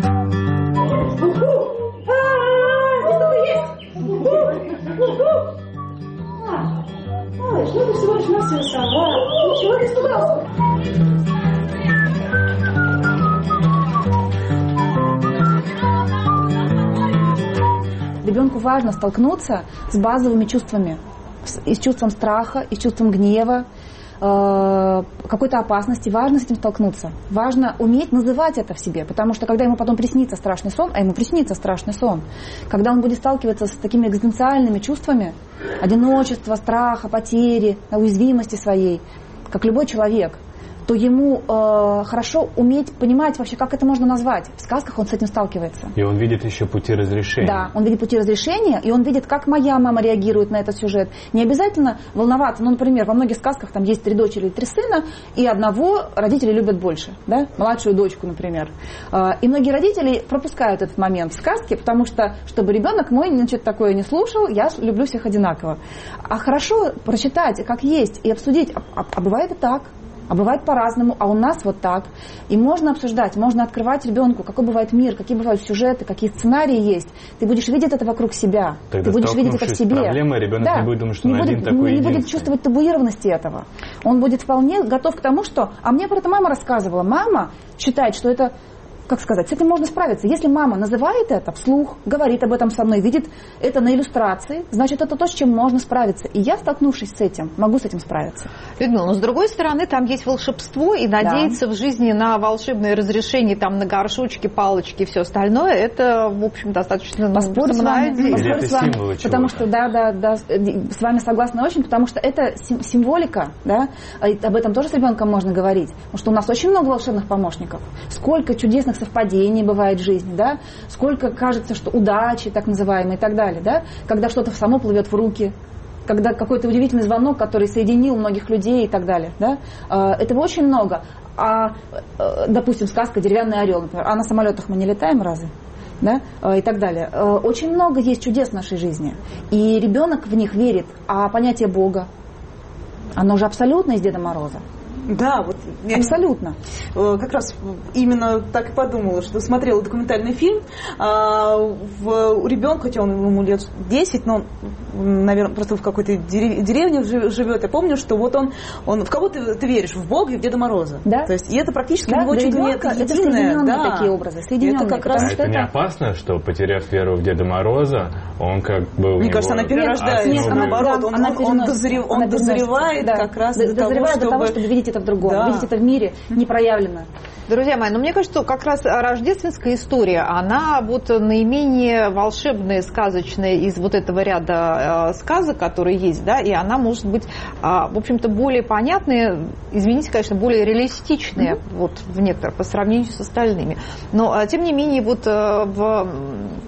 Ой, что ты всего лишь нас рисовала? Ничего не испугался? Ребенку важно столкнуться с базовыми чувствами, и с чувством страха, и с чувством гнева, э, какой-то опасности. Важно с этим столкнуться. Важно уметь называть это в себе, потому что когда ему потом приснится страшный сон, а ему приснится страшный сон, когда он будет сталкиваться с такими экзистенциальными чувствами, одиночества, страха, потери, уязвимости своей, как любой человек, то ему э, хорошо уметь понимать вообще, как это можно назвать. В сказках он с этим сталкивается. И он видит еще пути разрешения. Да, он видит пути разрешения, и он видит, как моя мама реагирует на этот сюжет. Не обязательно волноваться. Ну, например, во многих сказках там есть три дочери или три сына, и одного родители любят больше, да? Младшую дочку, например. Э, и многие родители пропускают этот момент в сказке, потому что, чтобы ребенок мой, значит, такое не слушал, я люблю всех одинаково. А хорошо прочитать, как есть, и обсудить, а, а, а бывает и так. А бывает по-разному, а у нас вот так. И можно обсуждать, можно открывать ребенку, какой бывает мир, какие бывают сюжеты, какие сценарии есть. Ты будешь видеть это вокруг себя. Тогда, ты будешь видеть это в себе. Проблемой, ребенок да. не будет думать, что не он будет, один такой не будет чувствовать табуированности этого. Он будет вполне готов к тому, что... А мне про это мама рассказывала. Мама считает, что это... Как сказать, с этим можно справиться. Если мама называет это вслух, говорит об этом со мной, видит это на иллюстрации, значит, это то, с чем можно справиться. И я, столкнувшись с этим, могу с этим справиться. Людмила, но с другой стороны, там есть волшебство, и надеяться да. в жизни на волшебное разрешение, там, на горшочки, палочки и все остальное, это, в общем, достаточно... Поспорю с вами, поспорю с вами потому что, да, да, да, с вами согласна очень, потому что это символика, да, и об этом тоже с ребенком можно говорить, потому что у нас очень много волшебных помощников. Сколько чудесных совпадений бывает в жизни, да, сколько кажется, что удачи, так называемые, и так далее, да, когда что-то само плывет в руки, когда какой-то удивительный звонок, который соединил многих людей и так далее, да, этого очень много. А, допустим, сказка «Деревянный орел», например, а на самолетах мы не летаем разве? Да, и так далее. Очень много есть чудес в нашей жизни, и ребенок в них верит, а понятие Бога, оно же абсолютно из Деда Мороза. Да, вот абсолютно. Как раз именно так и подумала, что смотрела документальный фильм. А в, у ребенка, хотя он ему лет десять, но, наверное, просто в какой-то деревне живет. Я помню, что вот он, он в кого ты, ты веришь, в Бога и в Деда Мороза. Да. То есть, и это практически да, его чудо это единое. Да. Такие образы, соединенные. Это как раз а это, это не опасно, что, потеряв веру в Деда Мороза, он как бы... Мне кажется, она перерождается. Нет, наоборот, он, она он, он, дозрев, он дозревает да. как раз до того, чтобы... до того, чтобы видеть это в другом, да. видеть это в мире не проявлено. Друзья мои, ну мне кажется, что как раз рождественская история, она вот наименее волшебная, сказочная из вот этого ряда э, сказок, которые есть, да, и она может быть, э, в общем-то, более понятная, извините, конечно, более реалистичная, mm-hmm. вот в некоторых, по сравнению с остальными. Но, э, тем не менее, вот э, в...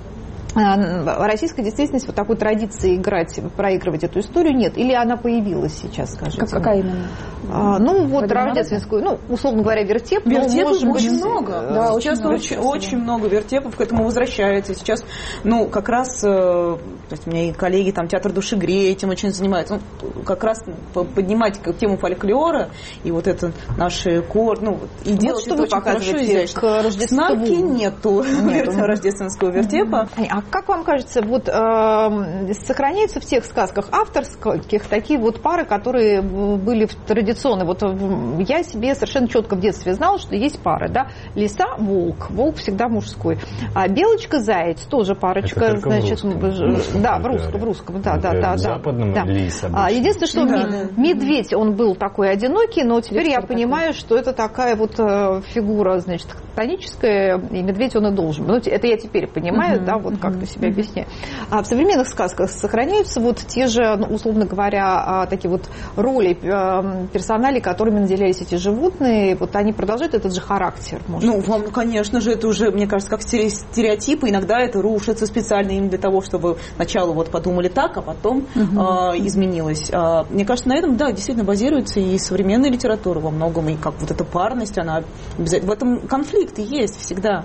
в российской действительности вот такой традиции играть, проигрывать эту историю нет? Или она появилась сейчас, скажите? Как, какая именно? А, ну, вот Владимир рождественскую, ну, условно говоря, вертеп. Вертепов но, очень быть, много. Да, сейчас очень, очень, очень много вертепов к этому возвращается. Сейчас, ну, как раз, то есть у меня и коллеги, там, театр души грея этим очень занимаются. Ну, как раз поднимать тему фольклора и вот это наши кор, ну, и вот делать что это вы очень хорошо и изящно. К Рождеству Снарки нету, нету рождественского вертепа. А как вам кажется, вот э, сохраняются в тех сказках авторских такие вот пары, которые были традиционные? Вот я себе совершенно четко в детстве знала, что есть пары, да, лиса, волк, волк всегда мужской, а белочка, заяц тоже парочка, значит, в да, в русском, в русском, да, да, да, в западном да. лис А, единственное, что да, да. медведь, он был такой одинокий, но теперь Легко я понимаю, такой. Что это такая вот э, фигура, значит, хтоническая, и медведь он и должен. Ну, это я теперь понимаю, uh-huh, да, вот uh-huh. как-то себя объясняю. А в современных сказках сохраняются вот те же, ну, условно говоря, такие вот роли персоналей, которыми наделялись эти животные, вот они продолжают этот же характер, может Ну, быть? вам, конечно же, это уже, мне кажется, как стереотипы, иногда это рушится специально именно для того, чтобы сначала вот подумали так, а потом uh-huh. э, изменилось. А, мне кажется, на этом, да, действительно базируется и современная литература во многом, и как вот эта парность, она обязательно, в этом конфликт есть всегда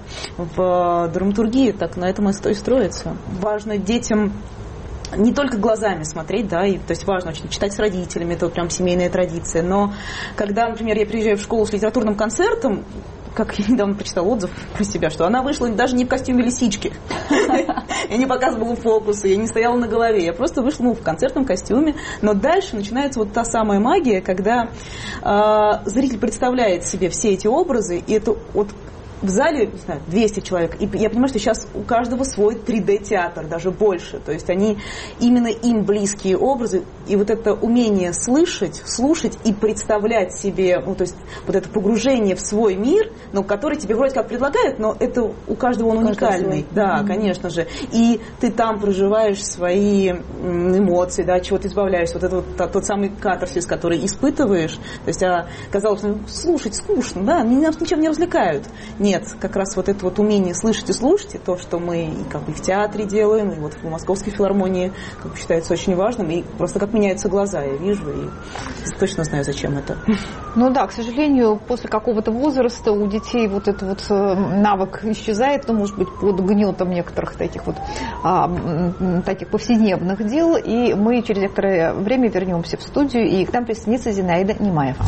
в драматургии, так на этом и строится. Важно детям не только глазами смотреть, да, и, то есть важно очень читать с родителями, это вот прям семейная традиция, но когда, например, я приезжаю в школу с литературным концертом, как я недавно прочитала отзыв про себя, что она вышла даже не в костюме лисички. Я не показывала фокусы, я не стояла на голове. Я просто вышла ну, в концертном костюме. Но дальше начинается вот та самая магия, когда э, зритель представляет себе все эти образы, и это вот в зале, не знаю, двести человек, и я понимаю, что сейчас у каждого свой три дэ-театр, даже больше. То есть они именно им близкие образы, и вот это умение слышать, слушать и представлять себе, ну, то есть вот это погружение в свой мир, ну, который тебе вроде как предлагают, но это у каждого он уникальный. Да, mm-hmm. конечно же. И ты там проживаешь свои эмоции, да, чего ты избавляешься. Вот это вот тот, тот самый катарсис, который испытываешь. То есть, а, казалось, ну, слушать скучно, да, нас ничем не развлекают. Нет, как раз вот это вот умение слышать и слушать, и то, что мы и как бы в театре делаем, и вот в Московской филармонии, как бы считается очень важным, и просто как меняются глаза, я вижу, и точно знаю, зачем это. Ну да, к сожалению, после какого-то возраста у детей вот этот вот навык исчезает, ну, может быть, под гнетом некоторых таких вот а, таких повседневных дел, и мы через некоторое время вернемся в студию, и к нам присоединится Зинаида Немаева.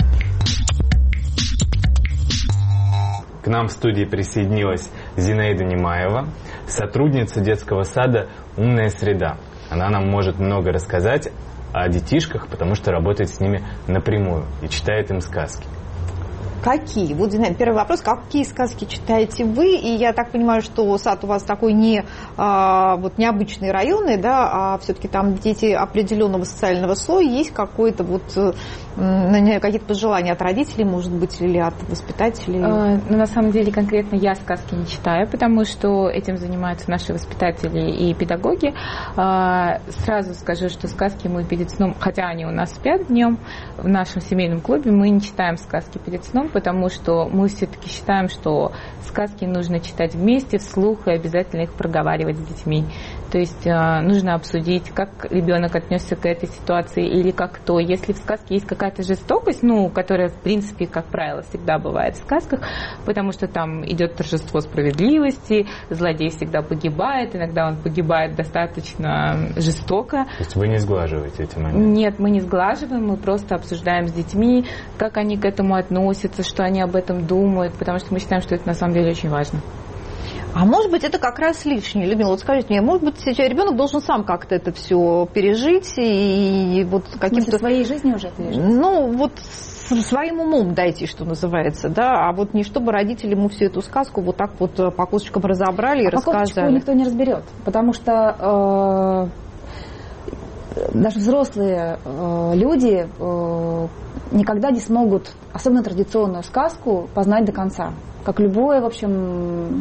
К нам в студии присоединилась Зинаида Немаева, сотрудница детского сада «Умная среда». Она нам может много рассказать о детишках, потому что работает с ними напрямую и читает им сказки. Какие? Вот, Зинаида, первый вопрос. Какие сказки читаете вы? И я так понимаю, что сад у вас такой не а, вот необычный районный, да, а все-таки там дети определенного социального слоя. Есть какое-то вот какие-то пожелания от родителей, может быть, или от воспитателей? А, ну, на самом деле, конкретно я сказки не читаю, потому что этим занимаются наши воспитатели и педагоги. А, сразу скажу, что сказки мы перед сном, хотя они у нас спят днем, в нашем семейном клубе мы не читаем сказки перед сном, потому что мы все-таки считаем, что сказки нужно читать вместе, вслух, и обязательно их проговаривать с детьми. То есть э, нужно обсудить, как ребенок отнесся к этой ситуации или как то. Если в сказке есть какая-то жестокость, ну, которая, в принципе, как правило, всегда бывает в сказках, потому что там идет торжество справедливости, злодей всегда погибает, иногда он погибает достаточно жестоко. То есть вы не сглаживаете эти моменты? Нет, мы не сглаживаем, мы просто обсуждаем с детьми, как они к этому относятся, что они об этом думают, потому что мы считаем, что это на самом деле очень важно. А может быть, это как раз лишнее, Людмила, вот скажите мне, может быть, сейчас ребенок должен сам как-то это все пережить и вот каким-то... В своей жизни уже пережить? Ну, вот своим умом дойти, что называется, да, а вот не чтобы родители ему всю эту сказку вот так вот по кусочкам разобрали и а рассказали. А по кусочку никто не разберет, потому что э, даже взрослые э, люди э, никогда не смогут, особенно традиционную сказку, познать до конца. Как любое, в общем...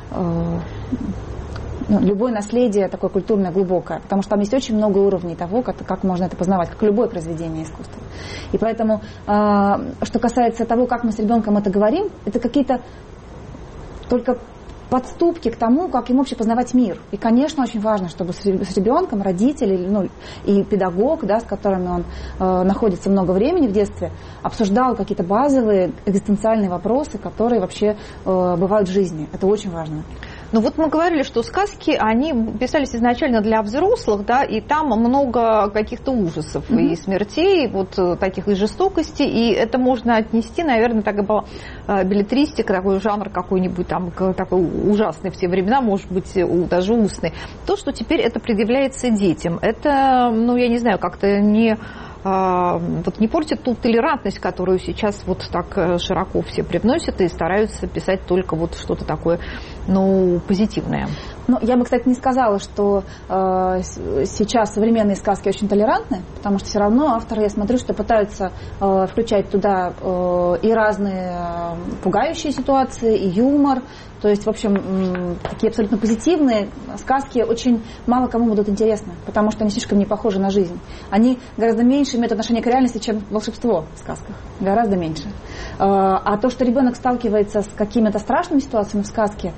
Ну, любое наследие такое культурное, глубокое, потому что там есть очень много уровней того, как, как можно это познавать, как любое произведение искусства. И поэтому, э, что касается того, как мы с ребенком это говорим, это какие-то только подступки к тому, как им вообще познавать мир. И, конечно, очень важно, чтобы с ребенком родители, ну, и педагог, да, с которыми он э, находится много времени в детстве, обсуждал какие-то базовые экзистенциальные вопросы, которые вообще э, бывают в жизни. Это очень важно. Ну вот мы говорили, что сказки, они писались изначально для взрослых, да, и там много каких-то ужасов, mm-hmm. и смертей, вот таких и жестокости, и это можно отнести, наверное, так и по беллетристике, такой жанр какой-нибудь там, такой ужасный в те времена, может быть, даже устный. То, что теперь это предъявляется детям, это, ну, я не знаю, как-то не... вот не портит ту толерантность, которую сейчас вот так широко все привносят и стараются писать только вот что-то такое, ну, позитивное. Ну, я бы, кстати, не сказала, что э, сейчас современные сказки очень толерантны, потому что все равно авторы, я смотрю, что пытаются э, включать туда э, и разные э, пугающие ситуации, и юмор. То есть, в общем, э, такие абсолютно позитивные сказки очень мало кому будут интересны, потому что они слишком не похожи на жизнь. Они гораздо меньше имеют отношение к реальности, чем волшебство в сказках. Гораздо меньше. Э, а то, что ребенок сталкивается с какими-то страшными ситуациями в сказке,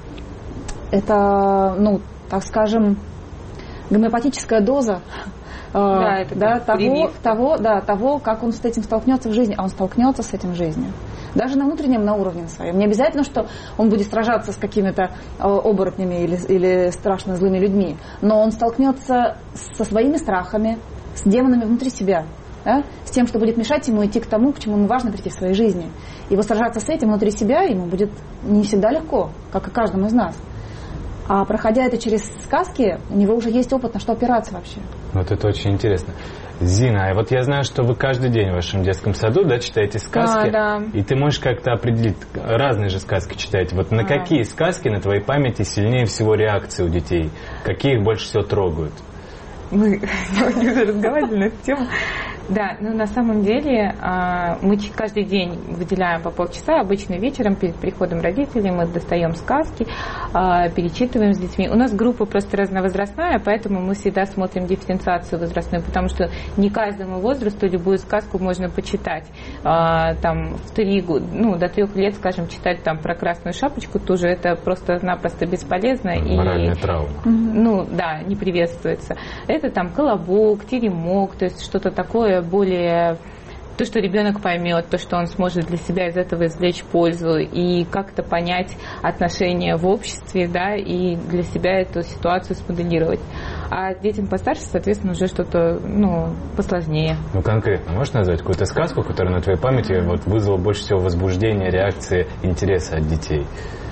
это, ну, так скажем, гомеопатическая доза да, э, да, того, того, да, того, как он с этим столкнется в жизни. А он столкнется с этим в жизни. Даже на внутреннем, на уровне на своем. Не обязательно, что он будет сражаться с какими-то э, оборотнями или, или страшно злыми людьми. Но он столкнется со своими страхами, с демонами внутри себя. Да? С тем, что будет мешать ему идти к тому, к чему ему важно прийти в своей жизни. И вот сражаться с этим внутри себя ему будет не всегда легко, как и каждому из нас. А проходя это через сказки, у него уже есть опыт, на что опираться вообще. Вот это очень интересно. Зина, а вот я знаю, что вы каждый день в вашем детском саду, да, читаете сказки. А, да. И ты можешь как-то определить, разные же сказки читаете. Вот на а. какие сказки на твоей памяти сильнее всего реакции у детей? Какие их больше всего трогают? Мы сегодня уже разговаривали на эту тему. Да, ну на самом деле мы каждый день выделяем по полчаса, обычно вечером перед приходом родителей мы достаем сказки, перечитываем с детьми. У нас группа просто разновозрастная, поэтому мы всегда смотрим дифференциацию возрастную, потому что не каждому возрасту любую сказку можно почитать. Там в три года, ну до трех лет, скажем, читать там про Красную Шапочку тоже это просто-напросто бесполезно. Моральная и, травма. Ну да, не приветствуется. Это там колобок, теремок, то есть что-то такое более то, что ребенок поймет, то, что он сможет для себя из этого извлечь пользу и как-то понять отношения в обществе, да, и для себя эту ситуацию смоделировать. А детям постарше, соответственно, уже что-то, ну, посложнее. Ну, конкретно, можешь назвать какую-то сказку, которая на твоей памяти вот, вызвала больше всего возбуждения, реакции, интереса от детей?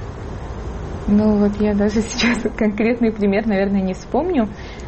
Ну, вот я даже сейчас конкретный пример, наверное, не вспомню.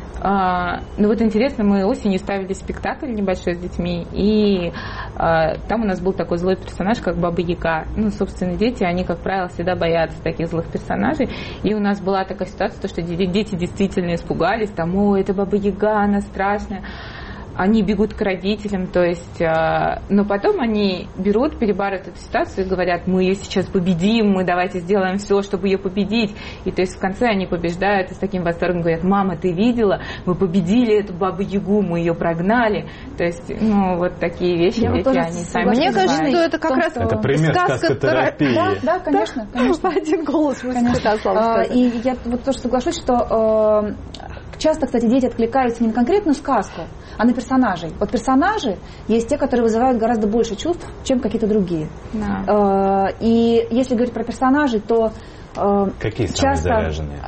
А, ну вот интересно, мы осенью ставили спектакль небольшой с детьми, и а, там у нас был такой злой персонаж, как Баба Яга. Ну, собственно, дети, они, как правило, всегда боятся таких злых персонажей. И у нас была такая ситуация, то, что дети действительно испугались, там, о, это Баба Яга, она страшная. Они бегут к родителям, то есть, э, но потом они берут, перебарывают эту ситуацию и говорят, мы ее сейчас победим, мы давайте сделаем все, чтобы ее победить. И то есть в конце они побеждают и с таким восторгом говорят, мама, ты видела, мы победили эту Бабу Ягу, мы ее прогнали. То есть, ну, вот такие вещи, Я дети, они сами Мне понимают. кажется, что это как раз это пример сказкотерапии. Да, да, конечно, да, конечно. в один голос вы сказали. И я вот тоже соглашусь, что э, часто, кстати, дети откликаются не на конкретную сказку, а на персонажей. Вот персонажи есть те, которые вызывают гораздо больше чувств, чем какие-то другие. Да. И если говорить про персонажей, то Какие часто,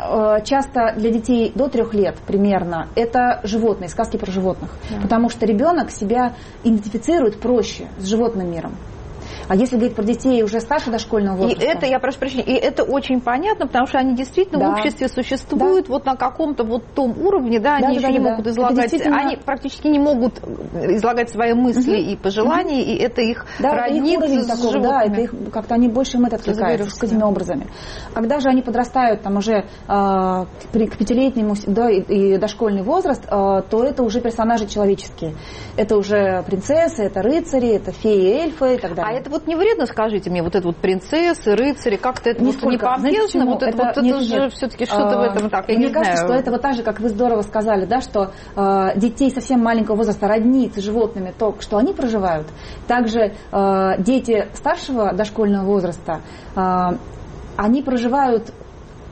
часто для детей до трех лет примерно это животные, сказки про животных. Да. Потому что ребенок себя идентифицирует проще с животным миром. А если говорить про детей уже старше дошкольного возраста... И это, я прошу прощения, и это очень понятно, потому что они действительно да. в обществе существуют да. вот на каком-то вот том уровне, да, они да, еще да, не да, могут да. излагать, действительно... они практически не могут излагать свои мысли угу. и пожелания, угу. и это их да, роднит это их с такого, животными. Да, это их, как-то они больше им это откликаются с этими образами. Когда же они подрастают там уже э, к пятилетнему да, и, и дошкольный возраст, э, то это уже персонажи человеческие. Это уже принцессы, это рыцари, это феи, эльфы и так далее. А это вот не вредно, скажите мне, вот это вот принцессы, рыцари, как-то это вот не помпезно, вот это, это, вот это же все-таки что-то а, в этом так, я мне не кажется, знаю. что это вот так же, как вы здорово сказали, да, что э, детей совсем маленького возраста роднит с животными то, что они проживают. Также э, дети старшего дошкольного возраста, э, они проживают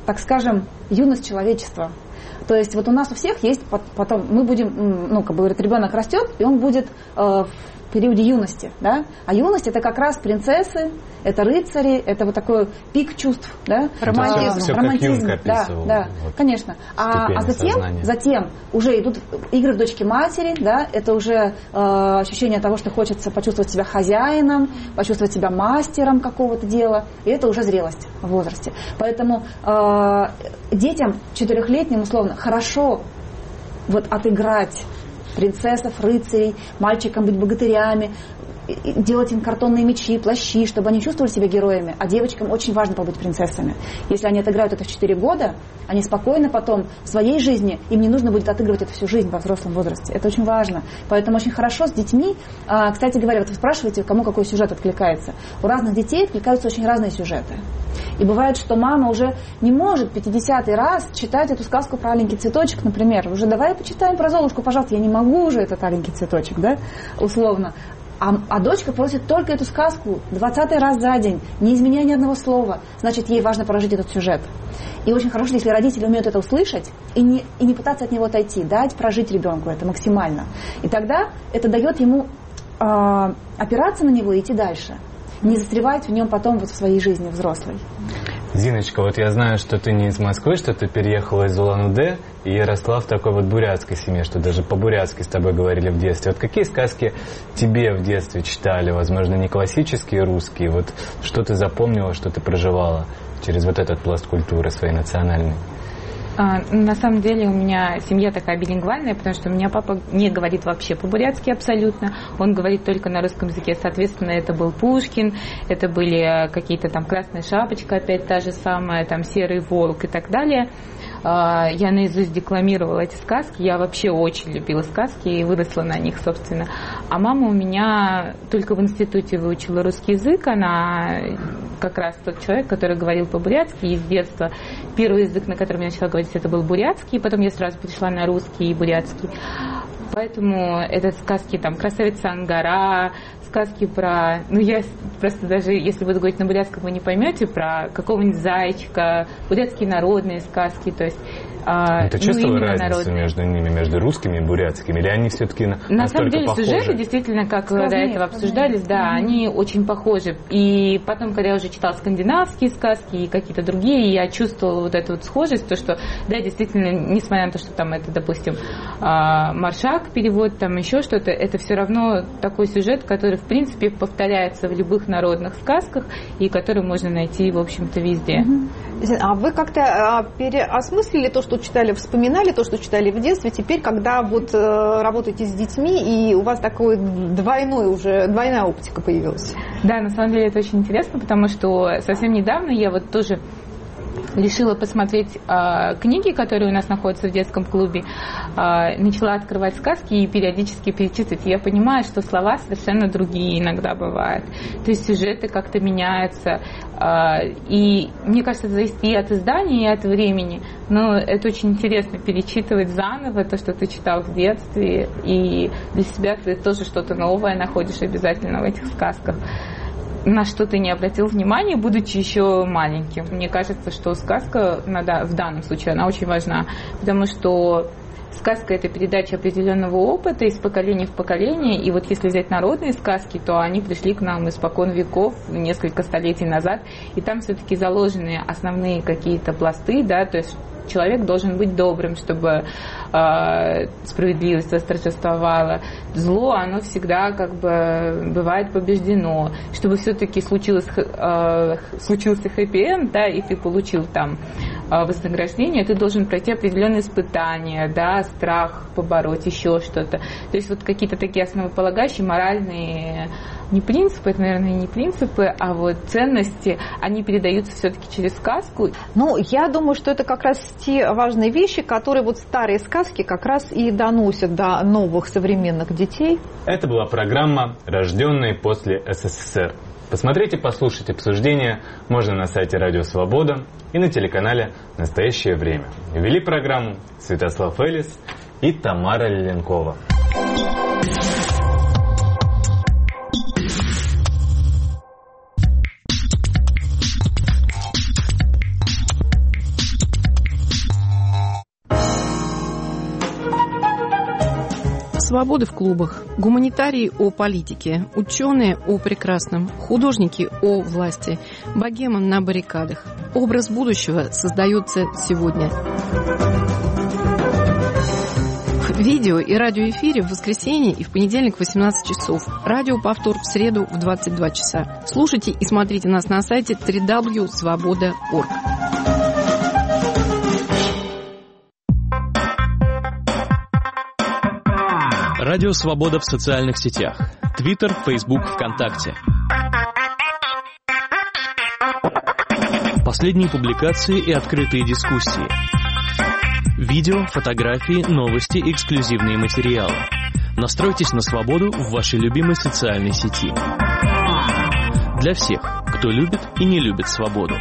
так скажем, юность человечества. То есть вот у нас у всех есть потом, мы будем, ну, как бы говорит, ребенок растет, и он будет э, в периоде юности, да? А юность это как раз принцессы, это рыцари, это вот такой пик чувств, да? Романтизм. Все, все романтизм, как да, да, вот, конечно. А, а затем, затем уже идут игры в дочки матери, да? Это уже э, ощущение того, что хочется почувствовать себя хозяином, почувствовать себя мастером какого-то дела, и это уже зрелость в возрасте. Поэтому э, детям четырехлетним условно хорошо вот отыграть принцессов, рыцарей, мальчикам быть богатырями, делать им картонные мечи, плащи, чтобы они чувствовали себя героями. А девочкам очень важно побыть принцессами. Если они отыграют это в четыре года, они спокойно потом в своей жизни, им не нужно будет отыгрывать это всю жизнь во взрослом возрасте. Это очень важно. Поэтому очень хорошо с детьми. Кстати говоря, вот вы спрашиваете, кому какой сюжет откликается. У разных детей откликаются очень разные сюжеты. И бывает, что мама уже не может пятидесятый раз читать эту сказку про аленький цветочек, например. Уже давай почитаем про Золушку, пожалуйста. Я не могу уже этот аленький цветочек, да, условно. А, а дочка просит только эту сказку двадцатый раз за день, не изменяя ни одного слова. Значит, ей важно прожить этот сюжет. И очень хорошо, если родители умеют это услышать и не, и не пытаться от него отойти, дать прожить ребенку это максимально. И тогда это дает ему э, опираться на него и идти дальше. Не застревать в нем потом вот в своей жизни взрослой. Зиночка, вот я знаю, что ты не из Москвы, что ты переехала из Улан-Удэ и росла в такой вот бурятской семье, что даже по-бурятски с тобой говорили в детстве. Вот какие сказки тебе в детстве читали? Возможно, не классические русские. Вот что ты запомнила, что ты проживала через вот этот пласт культуры своей национальной? А, на самом деле у меня семья такая билингвальная, потому что у меня папа не говорит вообще по-бурятски абсолютно, он говорит только на русском языке, соответственно, это был Пушкин, это были какие-то там «Красная шапочка», опять та же самая, там «Серый волк» и так далее. Я наизусть декламировала эти сказки, я вообще очень любила сказки и выросла на них, собственно. А мама у меня только в институте выучила русский язык, она как раз тот человек, который говорил по-бурятски, и с детства первый язык, на котором я начала говорить, это был бурятский, потом я сразу перешла на русский и бурятский. Поэтому это сказки там «Красавица Ангара», сказки про... Ну, я просто даже, если буду говорить на бурятском, вы не поймете, про какого-нибудь зайчика, бурятские народные сказки, то есть... А, ты чувствовала ну, разницу народные. Между ними, между русскими и бурятскими? Или они все-таки на, на самом деле похожи? Сюжеты действительно, как сложнее, до этого обсуждались, сложнее. Да, mm-hmm. они очень похожи. И потом, когда я уже читала скандинавские сказки и какие-то другие, я чувствовала вот эту вот схожесть, то, что, да, действительно, несмотря на то, что там это, допустим, Маршак перевод, там еще что-то, это все равно такой сюжет, который, в принципе, повторяется в любых народных сказках и который можно найти, в общем-то, везде. Mm-hmm. А вы как-то переосмыслили то, что читали, вспоминали то, что читали в детстве, теперь, когда вот э, работаете с детьми, и у вас такой двойной уже, двойная оптика появилась? Да, на самом деле это очень интересно, потому что совсем недавно я вот тоже решила посмотреть э, книги, которые у нас находятся в детском клубе, э, начала открывать сказки и периодически перечитывать. И я понимаю, что слова совершенно другие иногда бывают. То есть сюжеты как-то меняются. Э, и мне кажется, это зависит и от издания, и от времени. Но это очень интересно перечитывать заново то, что ты читал в детстве. И для себя ты тоже что-то новое находишь обязательно в этих сказках. На что ты не обратил внимания, будучи еще маленьким. Мне кажется, что сказка в данном случае, она очень важна, потому что сказка – это передача определенного опыта из поколения в поколение, и вот если взять народные сказки, то они пришли к нам испокон веков, несколько столетий назад, и там все-таки заложены основные какие-то пласты, да, то есть человек должен быть добрым, чтобы э, справедливость восторжествовала. Зло, оно всегда как бы бывает побеждено. Чтобы все-таки случилось, э, случился хэппи-энд, да, и ты получил там э, вознаграждение, ты должен пройти определенные испытания, да, страх побороть, еще что-то. То есть вот какие-то такие основополагающие моральные не принципы, это, наверное, не принципы, а вот ценности, они передаются все-таки через сказку. Ну, я думаю, что это как раз те важные вещи, которые вот старые сказки как раз и доносят до новых современных детей. Это была программа «Рожденные после СССР». Посмотреть и послушать обсуждения можно на сайте Радио Свобода и на телеканале «Настоящее время». Вели программу Святослав Элис и Тамара Леленкова. свободы в клубах, гуманитарии о политике, ученые о прекрасном, художники о власти, богема на баррикадах. Образ будущего создается сегодня. В видео и радиоэфире в воскресенье и в понедельник в восемнадцать часов. Радиоповтор в среду в двадцать два часа. Слушайте и смотрите нас на сайте дабл ю дабл ю дабл ю точка свобода точка орг. Радио «Свобода» в социальных сетях. Твиттер, Фейсбук, ВКонтакте. Последние публикации и открытые дискуссии. Видео, фотографии, новости, эксклюзивные материалы. Настройтесь на свободу в вашей любимой социальной сети. Для всех, кто любит и не любит свободу.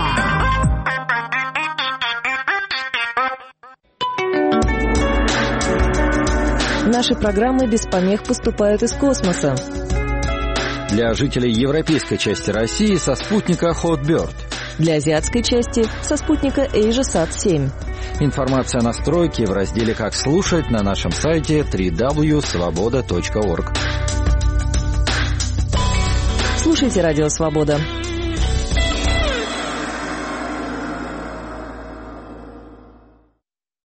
Наши программы без помех поступают из космоса. Для жителей европейской части России со спутника Hotbird. Для азиатской части со спутника AsiaSat семь. Информация о настройке в разделе «Как слушать» на нашем сайте дабл ю дабл ю дабл ю точка свобода точка орг. Слушайте «Радио Свобода».